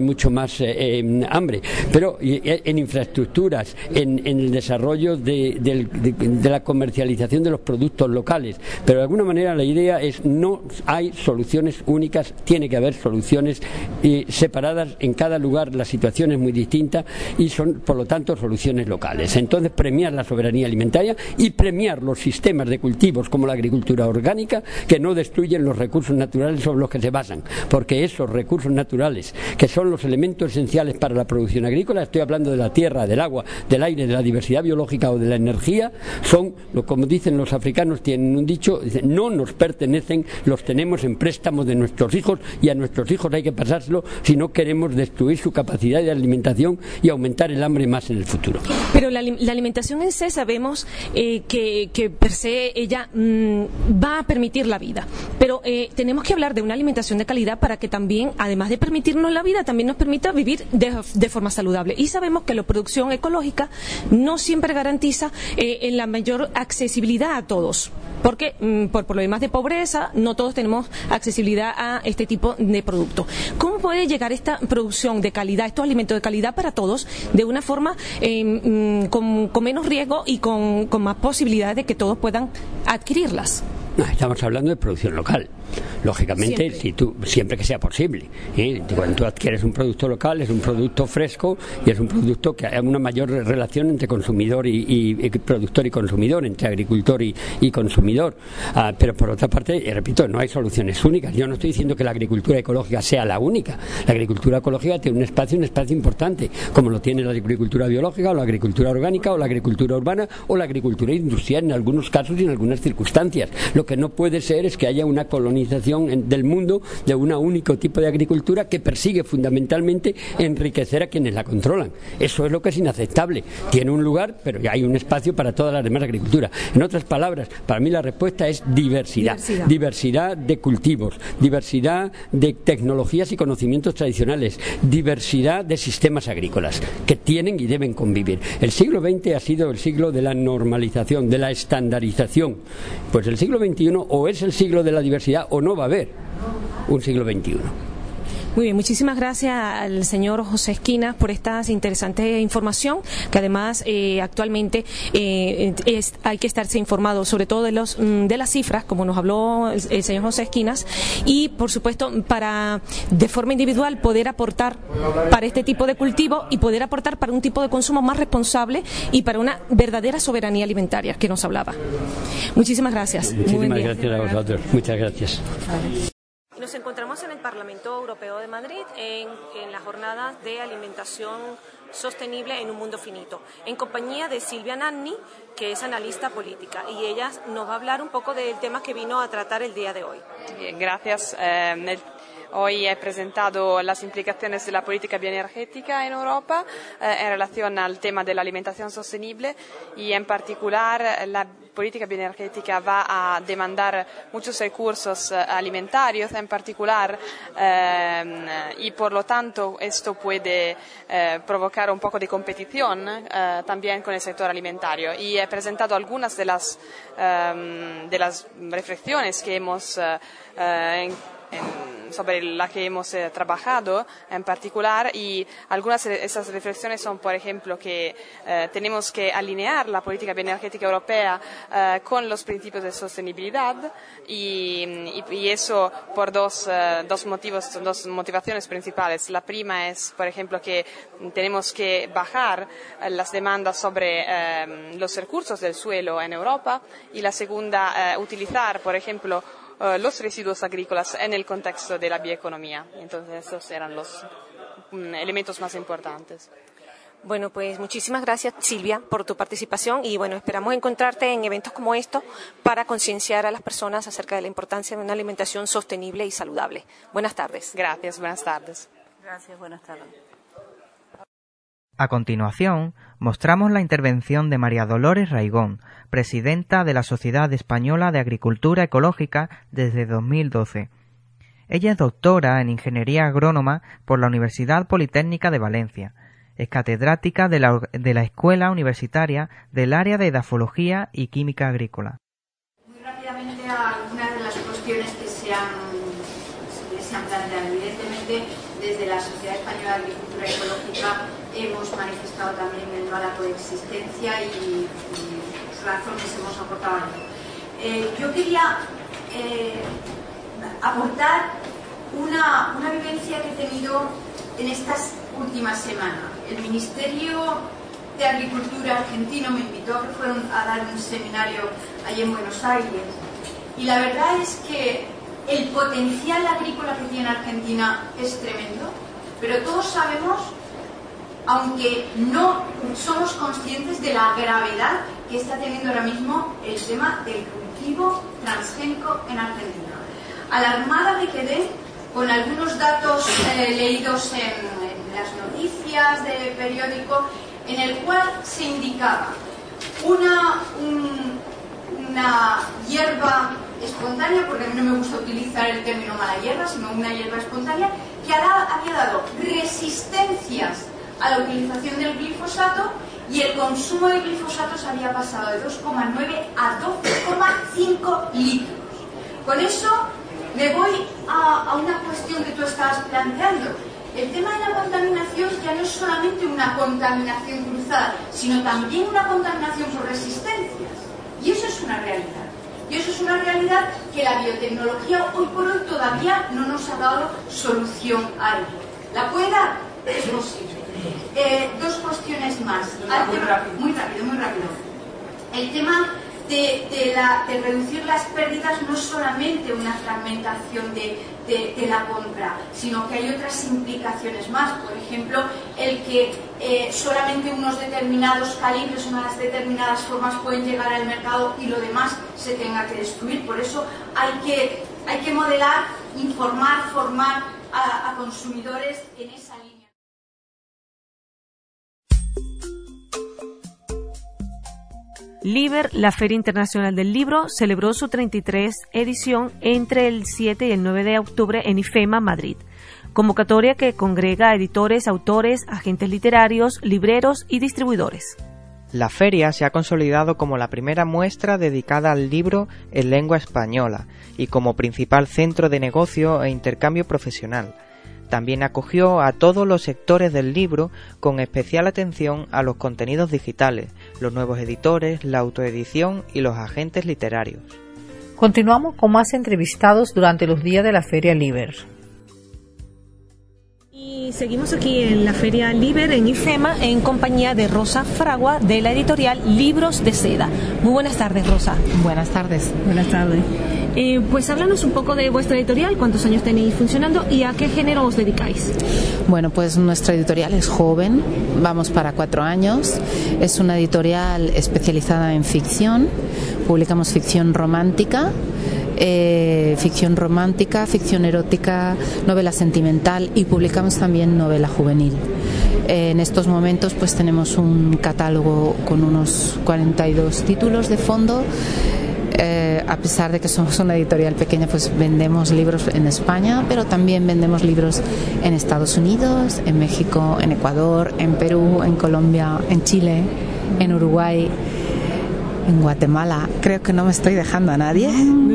hambre. Pero en infraestructuras, en el desarrollo de la comercialización de los productos locales. Pero de alguna manera la idea es: no hay soluciones únicas, tiene que haber soluciones separadas. En cada lugar la situación es muy distinta y son, por lo tanto, soluciones locales. Entonces, premiar la soberanía alimentaria y premiar los sistemas de cultivos como la agricultura orgánica, que no destruyen los recursos naturales sobre los que se basan, porque esos recursos naturales, que son los elementos esenciales para la producción agrícola, estoy hablando de la tierra, del agua, del aire, de la diversidad biológica o de la energía, son, como dicen los africanos, tienen un dicho, dicen: no nos pertenecen, los tenemos en préstamo de nuestros hijos, y a nuestros hijos hay que pasárselo si no queremos destruir su capacidad de alimentación y aumentar el hambre más en el futuro. Pero la alimentación en sí sabemos que per se ella va a permitir la vida, pero tenemos que hablar de una alimentación de calidad para que también, además de permitirnos la vida, también nos permita vivir de forma saludable. Y sabemos que la producción ecológica no siempre garantiza la mayor accesibilidad a todos, porque por problemas de pobreza no todos tenemos accesibilidad a este tipo de producto. ¿Cómo puede llegar esta producción de calidad, estos alimentos de calidad para todos, de una forma con menos riesgo y con más posibilidades de que todos puedan adquirirlas? Estamos hablando de producción local. Lógicamente, siempre que sea posible. Cuando tú adquieres un producto local, es un producto fresco y es un producto que hay una mayor relación entre consumidor y productor y consumidor, entre agricultor y consumidor. Pero por otra parte, repito, no hay soluciones únicas. Yo no estoy diciendo que la agricultura ecológica sea la única. La agricultura ecológica tiene un espacio importante, como lo tiene la agricultura biológica o la agricultura orgánica o la agricultura urbana o la agricultura industrial en algunos casos y en algunas circunstancias. Lo que no puede ser es que haya una colonización del mundo de un único tipo de agricultura que persigue fundamentalmente enriquecer a quienes la controlan. Eso es lo que es inaceptable. Tiene un lugar, pero ya hay un espacio para toda la demás agricultura. En otras palabras, para mí la respuesta es diversidad. Diversidad de cultivos, diversidad de tecnologías y conocimientos tradicionales, diversidad de sistemas agrícolas que tienen y deben convivir. El siglo XX ha sido el siglo de la normalización, de la estandarización. Pues el siglo XXI o es el siglo de la diversidad o no va a haber un siglo XXI. Muy bien, muchísimas gracias al señor José Esquinas por esta interesante información, que además actualmente hay que estarse informado sobre todo de las cifras, como nos habló el señor José Esquinas, y por supuesto para de forma individual poder aportar para este tipo de cultivo y poder aportar para un tipo de consumo más responsable y para una verdadera soberanía alimentaria que nos hablaba. Muchísimas gracias. Muchísimas gracias a vosotros. Muchas gracias. Nos encontramos en el Parlamento Europeo de Madrid en la jornada de alimentación sostenible en un mundo finito, en compañía de Silvia Nanni, que es analista política, y ella nos va a hablar un poco del tema que vino a tratar el día de hoy. Bien, gracias. Hoy he presentado las implicaciones de la política bioenergética en Europa en relación al tema de la alimentación sostenible y en particular la política bioenergética va a demandar muchos recursos alimentarios en particular y por lo tanto esto puede provocar un poco de competición también con el sector alimentario y he presentado algunas de las reflexiones que hemos sobre la que hemos trabajado en particular y algunas de esas reflexiones son, por ejemplo, que tenemos que alinear la política bioenergética europea con los principios de sostenibilidad y eso por dos motivaciones principales. La prima es, por ejemplo, que tenemos que bajar las demandas sobre los recursos del suelo en Europa y la segunda, utilizar, por ejemplo, los residuos agrícolas en el contexto de la bioeconomía. Entonces, esos eran los elementos más importantes. Bueno, pues muchísimas gracias, Silvia, por tu participación y bueno, esperamos encontrarte en eventos como estos para concienciar a las personas acerca de la importancia de una alimentación sostenible y saludable. Buenas tardes. Gracias, buenas tardes. Gracias, buenas tardes. A continuación, mostramos la intervención de María Dolores Raigón, presidenta de la Sociedad Española de Agricultura Ecológica desde 2012. Ella es doctora en Ingeniería Agrónoma por la Universidad Politécnica de Valencia. Es catedrática de la Escuela Universitaria del área de Edafología y Química Agrícola. Muy rápidamente a algunas de las cuestiones que se han planteado. Evidentemente, desde la Sociedad Española de Agricultura Ecológica hemos manifestado también el no a la coexistencia y razones hemos aportado a ello. Yo quería aportar una vivencia que he tenido en estas últimas semanas. El Ministerio de Agricultura argentino me invitó a dar un seminario allí en Buenos Aires y la verdad es que el potencial agrícola que tiene Argentina es tremendo, pero todos sabemos, aunque no somos conscientes de la gravedad que está teniendo ahora mismo el tema del cultivo transgénico en Argentina. Alarmada me quedé con algunos datos leídos en las noticias del periódico, en el cual se indicaba una hierba espontánea, porque a mí no me gusta utilizar el término mala hierba, sino una hierba espontánea, que había dado resistencias a la utilización del glifosato y el consumo de glifosato se había pasado de 2,9 a 12,5 litros. Con eso me voy a una cuestión que tú estabas planteando. El tema de la contaminación ya no es solamente una contaminación cruzada, sino también una contaminación por resistencias. Y eso es una realidad. Y eso es una realidad que la biotecnología hoy por hoy todavía no nos ha dado solución a ello. ¿La puede dar? Es posible. Dos cuestiones más. Muy rápido. El tema de reducir las pérdidas no es solamente una fragmentación de la compra, sino que hay otras implicaciones más. Por ejemplo, el que solamente unos determinados calibres, unas determinadas formas pueden llegar al mercado y lo demás se tenga que destruir. Por eso hay que modelar, informar, formar a consumidores en esa línea. Liber, la Feria Internacional del Libro, celebró su 33 edición entre el 7 y el 9 de octubre en IFEMA, Madrid. Convocatoria que congrega a editores, autores, agentes literarios, libreros y distribuidores. La feria se ha consolidado como la primera muestra dedicada al libro en lengua española y como principal centro de negocio e intercambio profesional. También acogió a todos los sectores del libro con especial atención a los contenidos digitales, los nuevos editores, la autoedición y los agentes literarios. Continuamos con más entrevistados durante los días de la Feria Liber. Y seguimos aquí en la Feria Liber en IFEMA en compañía de Rosa Fragua de la editorial Libros de Seda. Muy buenas tardes, Rosa. Buenas tardes. Buenas tardes. Pues háblanos un poco de vuestra editorial, cuántos años tenéis funcionando y a qué género os dedicáis. Bueno, pues nuestra editorial es joven, vamos para 4 años. Es una editorial especializada en ficción, publicamos ficción romántica, ficción romántica, ficción erótica, novela sentimental y publicamos también novela juvenil. En estos momentos pues tenemos un catálogo con unos 42 títulos de fondo. A pesar de que somos una editorial pequeña, pues vendemos libros en España, pero también vendemos libros en Estados Unidos, en México, en Ecuador, en Perú, en Colombia, en Chile, en Uruguay, en Guatemala. Creo que no me estoy dejando a nadie.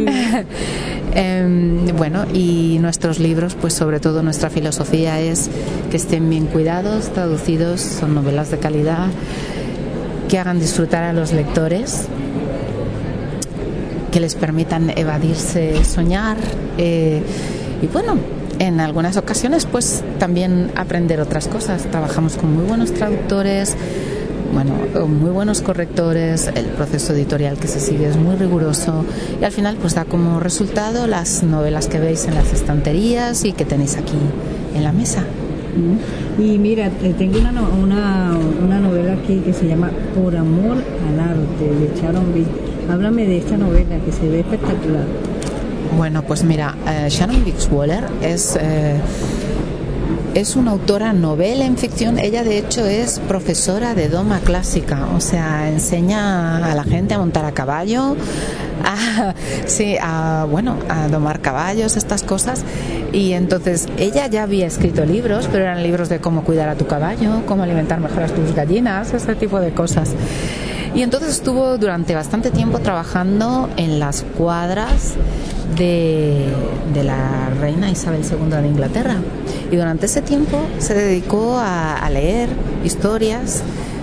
Bueno, y nuestros libros, pues sobre todo nuestra filosofía es que estén bien cuidados, traducidos, son novelas de calidad, que hagan disfrutar a los lectores, que les permitan evadirse, soñar y bueno, en algunas ocasiones pues también aprender otras cosas. Trabajamos con muy buenos traductores, bueno, muy buenos correctores, el proceso editorial que se sigue es muy riguroso y al final pues da como resultado las novelas que veis en las estanterías y que tenéis aquí en la mesa. Y mira, tengo una novela aquí que se llama Por amor al arte, de Sharon Beach. Háblame de esta novela que se ve espectacular. Bueno, pues mira, Sharon Beach Waller es una autora novel en ficción. Ella de hecho es profesora de doma clásica, o sea, enseña a la gente a montar a caballo, a domar caballos, estas cosas. Y entonces ella ya había escrito libros, pero eran libros de cómo cuidar a tu caballo, cómo alimentar mejor a tus gallinas, ese tipo de cosas. Y entonces estuvo durante bastante tiempo trabajando en las cuadras de la reina Isabel II de Inglaterra. Y durante ese tiempo se dedicó a leer historias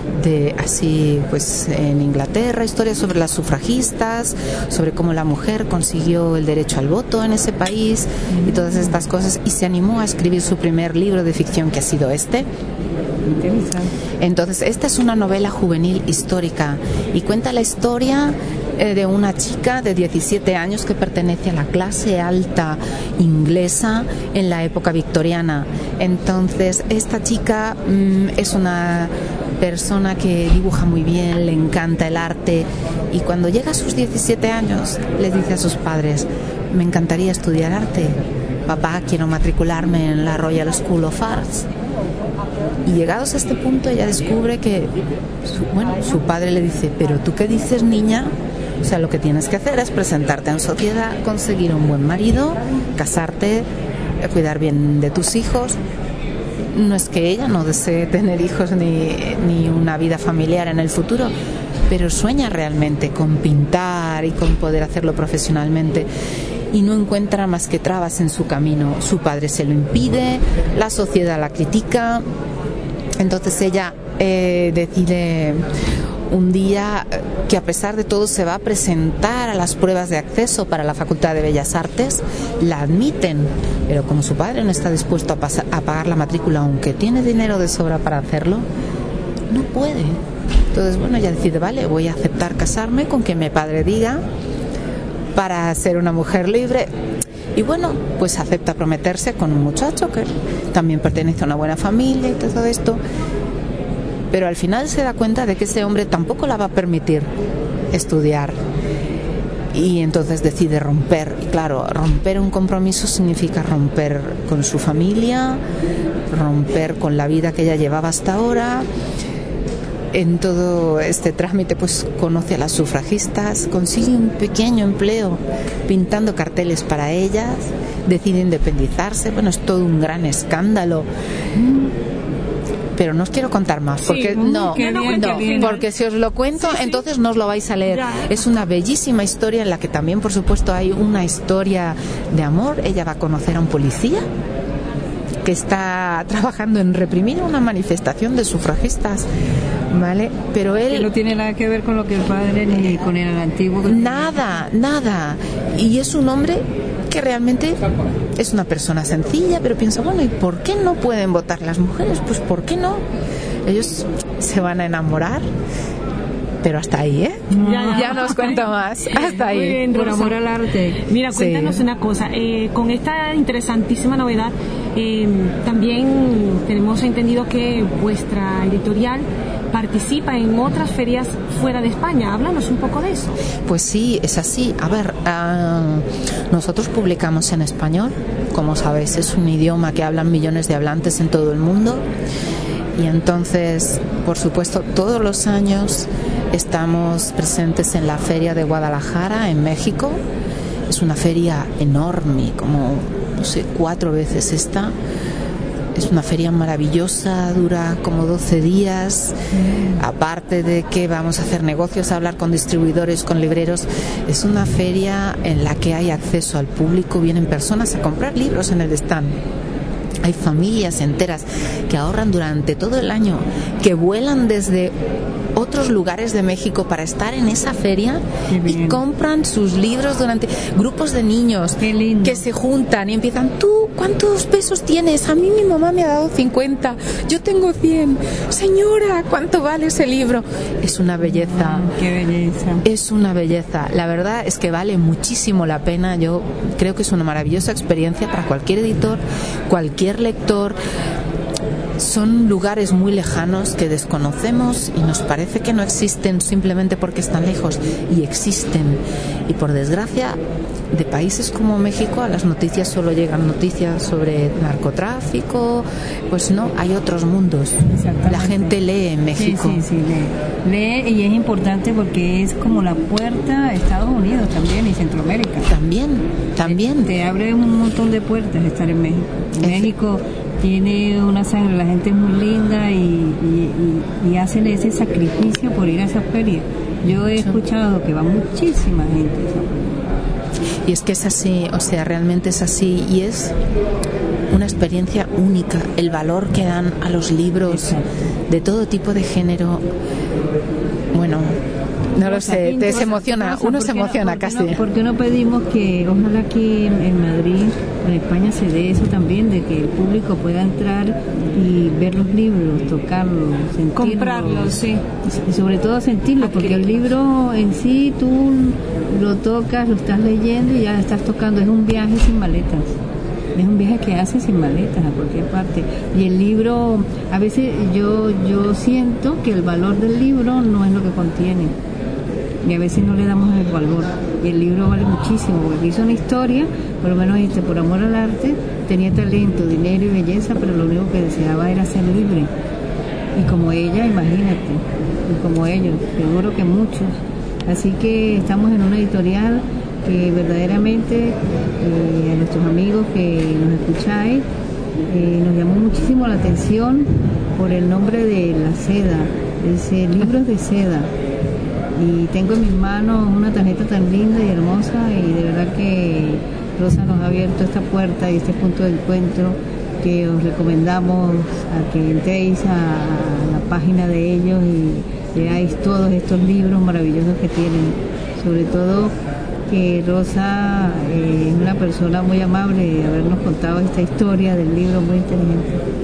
en Inglaterra, historias sobre las sufragistas, sobre cómo la mujer consiguió el derecho al voto en ese país y todas estas cosas, y se animó a escribir su primer libro de ficción, que ha sido este. Entonces, esta es una novela juvenil histórica y cuenta la historia de una chica de 17 años que pertenece a la clase alta inglesa en la época victoriana. Entonces, esta chica es una persona que dibuja muy bien, le encanta el arte, y cuando llega a sus 17 años le dice a sus padres: me encantaría estudiar arte, papá, quiero matricularme en la Royal School of Arts. Y llegados a este punto ella descubre que su padre le dice: pero tú qué dices, niña, o sea, lo que tienes que hacer es presentarte en sociedad, conseguir un buen marido, casarte, cuidar bien de tus hijos. No es que ella no desee tener hijos ni una vida familiar en el futuro, pero sueña realmente con pintar y con poder hacerlo profesionalmente, y no encuentra más que trabas en su camino. Su padre se lo impide, la sociedad la critica. Entonces ella decide un día que, a pesar de todo, se va a presentar a las pruebas de acceso para la Facultad de Bellas Artes. La admiten, pero como su padre no está dispuesto a pagar la matrícula, aunque tiene dinero de sobra para hacerlo, no puede. Entonces, bueno, ella decide: vale, voy a aceptar casarme con quien mi padre diga para ser una mujer libre. Y bueno, pues acepta prometerse con un muchacho que también pertenece a una buena familia y todo esto. Pero al final se da cuenta de que ese hombre tampoco la va a permitir estudiar. Y entonces decide romper. Y claro, romper un compromiso significa romper con su familia, romper con la vida que ella llevaba hasta ahora. En todo este trámite pues conoce a las sufragistas, consigue un pequeño empleo pintando carteles para ellas, decide independizarse. Bueno, es todo un gran escándalo. Pero no os quiero contar más, porque porque si os lo cuento, entonces no os lo vais a leer. Es una bellísima historia en la que también, por supuesto, hay una historia de amor. Ella va a conocer a un policía que está trabajando en reprimir una manifestación de sufragistas, ¿vale? Pero él... Que no tiene nada que ver con lo que el padre ni con el antiguo... Nada. Y es un hombre que realmente es una persona sencilla, pero piensa: bueno, ¿y por qué no pueden votar las mujeres? Pues ¿por qué no? Ellos se van a enamorar, pero hasta ahí, ¿eh? Ya no os cuento más. Hasta ahí. Muy bien, por amor al arte. Mira, cuéntanos una cosa. Con esta interesantísima novedad, también tenemos entendido que vuestra editorial participa en otras ferias fuera de España. Háblanos un poco de eso. Pues sí, es así. A ver, nosotros publicamos en español. Como sabéis, es un idioma que hablan millones de hablantes en todo el mundo. Y entonces, por supuesto, todos los años estamos presentes en la Feria de Guadalajara, en México. Es una feria enorme, como, no sé, 4 veces esta. Es una feria maravillosa, dura como 12 días. Aparte de que vamos a hacer negocios, a hablar con distribuidores, con libreros, es una feria en la que hay acceso al público, vienen personas a comprar libros en el stand. Hay familias enteras que ahorran durante todo el año, que vuelan desde otros lugares de México para estar en esa feria y compran sus libros durante grupos de niños que se juntan y empiezan, tú, ¿cuántos pesos tienes? A mí mi mamá me ha dado 50, yo tengo 100. Señora, ¿cuánto vale ese libro? Es una belleza. Qué belleza. Es una belleza. La verdad es que vale muchísimo la pena. Yo creo que es una maravillosa experiencia para cualquier editor, cualquier lector. Son lugares muy lejanos que desconocemos y nos parece que no existen simplemente porque están lejos, y existen. Y por desgracia, de países como México a las noticias solo llegan noticias sobre narcotráfico. Pues no, hay otros mundos. La gente lee en México. Sí, lee, y es importante porque es como la puerta a Estados Unidos también y Centroamérica. También. Te abre un montón de puertas estar en México. México tiene una sangre, la gente es muy linda y hacen ese sacrificio por ir a esa feria. Yo he escuchado que va muchísima gente a esa feria. Y es que es así, o sea, realmente es así, y es una experiencia única, el valor que dan a los libros de todo tipo de género. Bueno, no lo sé, te emociona, uno se emociona casi. ¿Por qué no pedimos que ojalá aquí en Madrid, en España, se dé eso también, de que el público pueda entrar y ver los libros, tocarlos, sentirlos, comprarlos, sí, y sobre todo sentirlo, porque el libro en sí tú lo tocas, lo estás leyendo y ya estás tocando. Es un viaje sin maletas. Es un viaje que haces sin maletas a cualquier parte. Y el libro, a veces yo siento que el valor del libro no es lo que contiene. Y a veces no le damos el valor. Y el libro vale muchísimo, porque hizo una historia, por lo menos por amor al arte, tenía talento, dinero y belleza, pero lo único que deseaba era ser libre. Y como ella, imagínate, y como ellos, seguro que muchos. Así que estamos en una editorial que verdaderamente a nuestros amigos que nos escucháis, nos llamó muchísimo la atención por el nombre de la seda, dice Libros de Seda, y tengo en mis manos una tarjeta tan linda y hermosa, y de verdad que Rosa nos ha abierto esta puerta y este punto de encuentro, que os recomendamos a que entréis a la página de ellos y leáis todos estos libros maravillosos que tienen. Sobre todo que Rosa es una persona muy amable de habernos contado esta historia del libro, muy inteligente.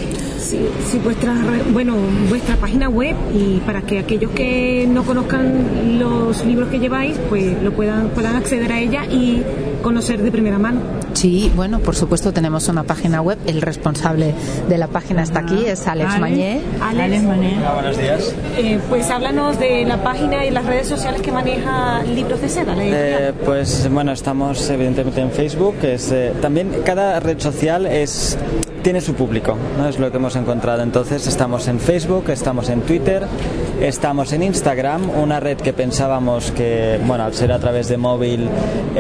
Sí, vuestra página web, y para que aquellos que no conozcan los libros que lleváis, pues puedan acceder a ella y conocer de primera mano. Sí, bueno, por supuesto tenemos una página web. El responsable de la página está aquí, es Alex Mañé. Alex Mañé. Hola, buenos días. Pues háblanos de la página y las redes sociales que maneja Libros de Seda, la editorial. Pues bueno, estamos evidentemente en Facebook. También cada red social tiene su público, ¿no? Es lo que hemos encontrado. Entonces estamos en Facebook, estamos en Twitter, estamos en Instagram, una red que pensábamos que, bueno, al ser a través de móvil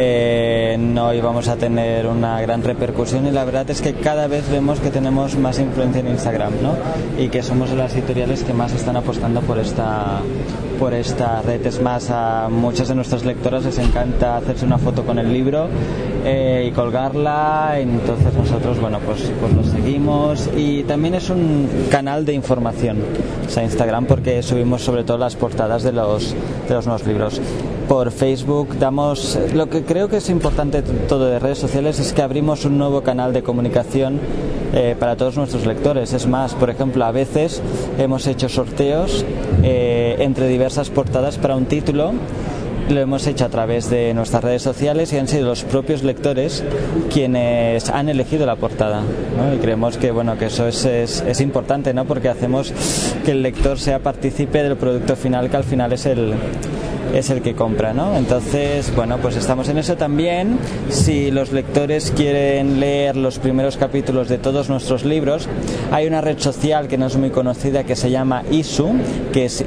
no íbamos a tener una gran repercusión, y la verdad es que cada vez vemos que tenemos más influencia en Instagram, ¿no? Y que somos de las editoriales que más están apostando por esta red. Es más, a muchas de nuestras lectoras les encanta hacerse una foto con el libro y colgarla. Entonces nosotros, bueno, pues lo seguimos, y también es un canal de información, o sea, Instagram, porque subimos sobre todo las portadas de los nuevos libros. Por Facebook lo que creo que es importante todo de redes sociales es que abrimos un nuevo canal de comunicación para todos nuestros lectores. Es más, por ejemplo, a veces hemos hecho sorteos entre diversas portadas para un título, lo hemos hecho a través de nuestras redes sociales y han sido los propios lectores quienes han elegido la portada, ¿no? Y creemos que bueno, que eso es importante, ¿no? Porque hacemos que el lector sea partícipe del producto final, que al final es el que compra, ¿no? Entonces, bueno, pues estamos en eso también. Si los lectores quieren leer los primeros capítulos de todos nuestros libros, hay una red social que no es muy conocida que se llama ISU, que es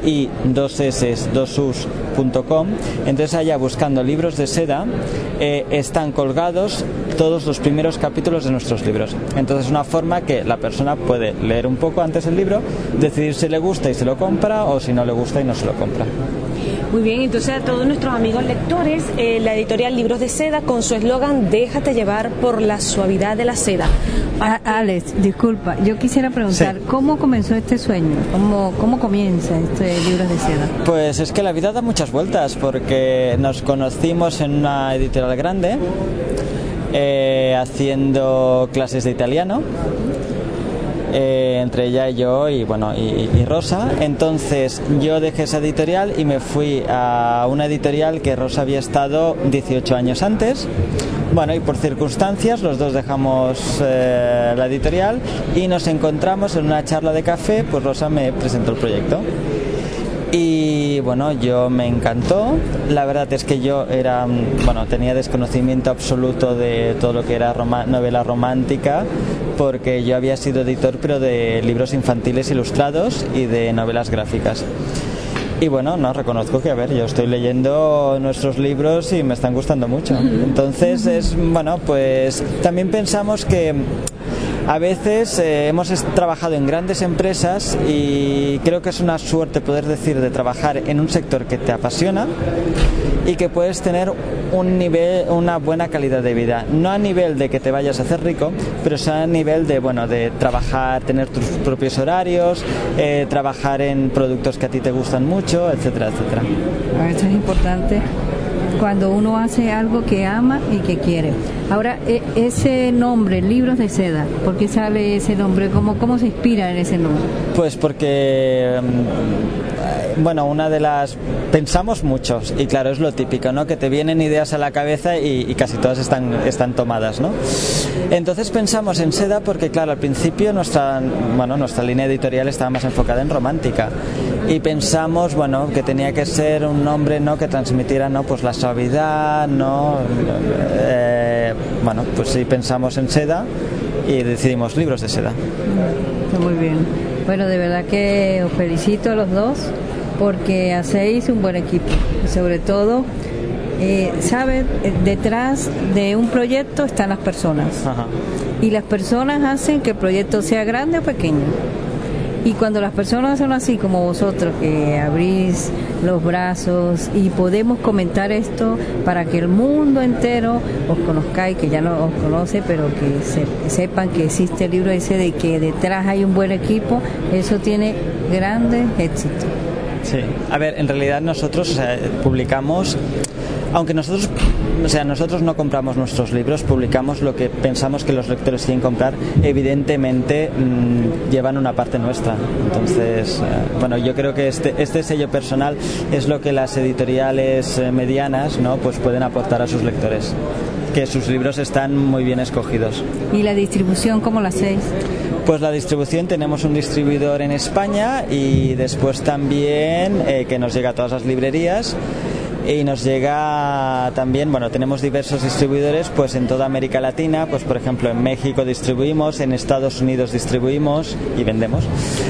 i2s2us.com. Entonces allá, buscando libros de seda, están colgados todos los primeros capítulos de nuestros libros. Entonces es una forma que la persona puede leer un poco antes el libro, decidir si le gusta y se lo compra, o si no le gusta y no se lo compra. Muy bien, entonces a todos nuestros amigos lectores, la editorial Libros de Seda con su eslogan "Déjate llevar por la suavidad de la seda". Alex, disculpa, yo quisiera preguntar, sí, ¿cómo comenzó este sueño? ¿Cómo comienza este Libros de Seda? Pues es que la vida da muchas vueltas, porque nos conocimos en una editorial grande, haciendo clases de italiano. Entre ella y yo y Rosa. Entonces yo dejé esa editorial y me fui a una editorial que Rosa había estado 18 años antes. Bueno, y por circunstancias los dos dejamos la editorial y nos encontramos en una charla de café. Pues Rosa me presentó el proyecto y bueno, yo me encantó. La verdad es que yo tenía desconocimiento absoluto de todo lo que era novela romántica, porque yo había sido editor pero de libros infantiles ilustrados y de novelas gráficas. Y bueno, no, reconozco que yo estoy leyendo nuestros libros y me están gustando mucho. Entonces pues también pensamos que a veces hemos trabajado en grandes empresas y creo que es una suerte poder decir de trabajar en un sector que te apasiona y que puedes tener una buena calidad de vida, no a nivel de que te vayas a hacer rico, pero sí a nivel de trabajar, tener tus propios horarios, trabajar en productos que a ti te gustan mucho, etcétera, etcétera. Eso es importante cuando uno hace algo que ama y que quiere. Ahora, ese nombre, Libros de Seda, ¿por qué sale ese nombre? ¿Cómo se inspira en ese nombre? Pues porque pensamos muchos y claro, es lo típico, ¿no? Que te vienen ideas a la cabeza y casi todas están tomadas, ¿no? Entonces pensamos en seda porque claro, al principio nuestra línea editorial estaba más enfocada en romántica y pensamos, que tenía que ser un nombre, ¿no? Que transmitiera, ¿no? Pues la suavidad, ¿no? Pues sí, pensamos en seda y decidimos Libros de Seda. Muy bien. Bueno, de verdad que os felicito a los dos porque hacéis un buen equipo. Y sobre todo, detrás de un proyecto están las personas. Ajá. Y las personas hacen que el proyecto sea grande o pequeño. Y cuando las personas son así como vosotros, que abrís los brazos y podemos comentar esto para que el mundo entero os conozcáis, que ya no os conoce, pero que sepan que existe el Libro de Seda y que detrás hay un buen equipo, eso tiene grandes éxitos. Sí, en realidad nosotros publicamos, aunque nosotros no compramos nuestros libros, publicamos lo que pensamos que los lectores quieren comprar. Evidentemente llevan una parte nuestra. Entonces, yo creo que este sello personal es lo que las editoriales medianas, ¿no? Pues pueden aportar a sus lectores, que sus libros están muy bien escogidos. ¿Y la distribución cómo la hacéis? Pues la distribución, tenemos un distribuidor en España y después también que nos llega a todas las librerías. Y nos llega también, tenemos diversos distribuidores pues en toda América Latina, pues por ejemplo en México distribuimos, en Estados Unidos distribuimos y vendemos,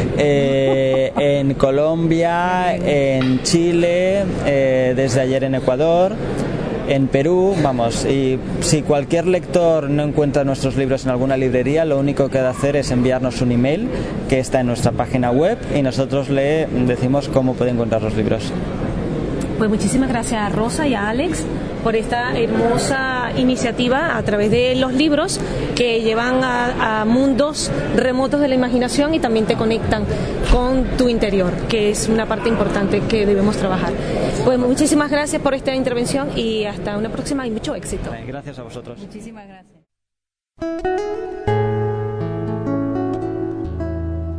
en Colombia, en Chile, desde ayer en Ecuador, en Perú, y si cualquier lector no encuentra nuestros libros en alguna librería, lo único que ha de hacer es enviarnos un email que está en nuestra página web y nosotros le decimos cómo puede encontrar los libros. Pues muchísimas gracias a Rosa y a Alex por esta hermosa iniciativa a través de los libros que llevan a mundos remotos de la imaginación y también te conectan con tu interior, que es una parte importante que debemos trabajar. Pues muchísimas gracias por esta intervención y hasta una próxima y mucho éxito. Gracias a vosotros. Muchísimas gracias.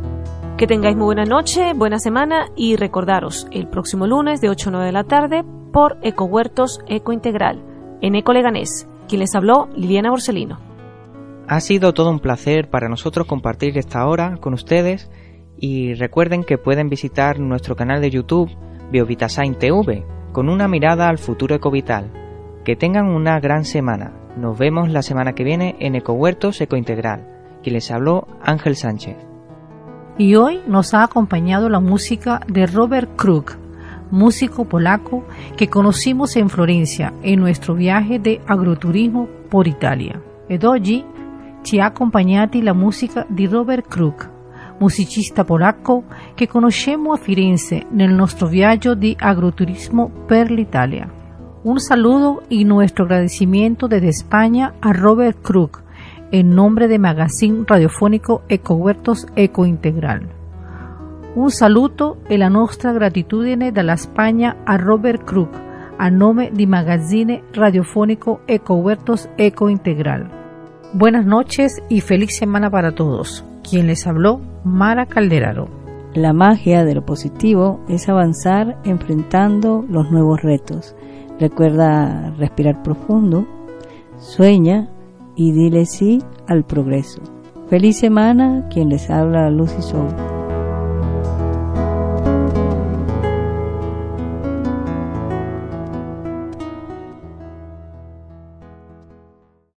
Que tengáis muy buena noche, buena semana y recordaros, el próximo lunes de 8 a 9 de la tarde por Ecohuertos Ecointegral. En Eco Leganés, quien les habló, Liliana Borsellino. Ha sido todo un placer para nosotros compartir esta hora con ustedes y recuerden que pueden visitar nuestro canal de YouTube Biovitasign TV con una mirada al futuro ecovital. Que tengan una gran semana. Nos vemos la semana que viene en Ecohuertos Ecointegral. Quien les habló, Ángel Sánchez. Y hoy nos ha acompañado la música de Robert Kruk, músico polaco que conocimos en Florencia en nuestro viaje de agroturismo por Italia. Ed oggi ci ha accompagnati la musica di Robert Kruk, musicista polacco che conoscemmo a Firenze nel nostro viaggio di agroturismo per l'Italia. Un saludo y nuestro agradecimiento desde España a Robert Kruk en nombre de Magazine Radiofonico Ecohuertos Ecointegral. Un saluto e la nostra gratitudine dalla Spagna a Robert Kruk a nome di Magazine Radiofonico Ecohuertos Ecointegral. Buenas noches y feliz semana para todos. Quien les habló, Mara Calderaro. La magia de lo positivo es avanzar enfrentando los nuevos retos. Recuerda respirar profundo, sueña y dile sí al progreso. Feliz semana, quien les habla, Lucy Soul.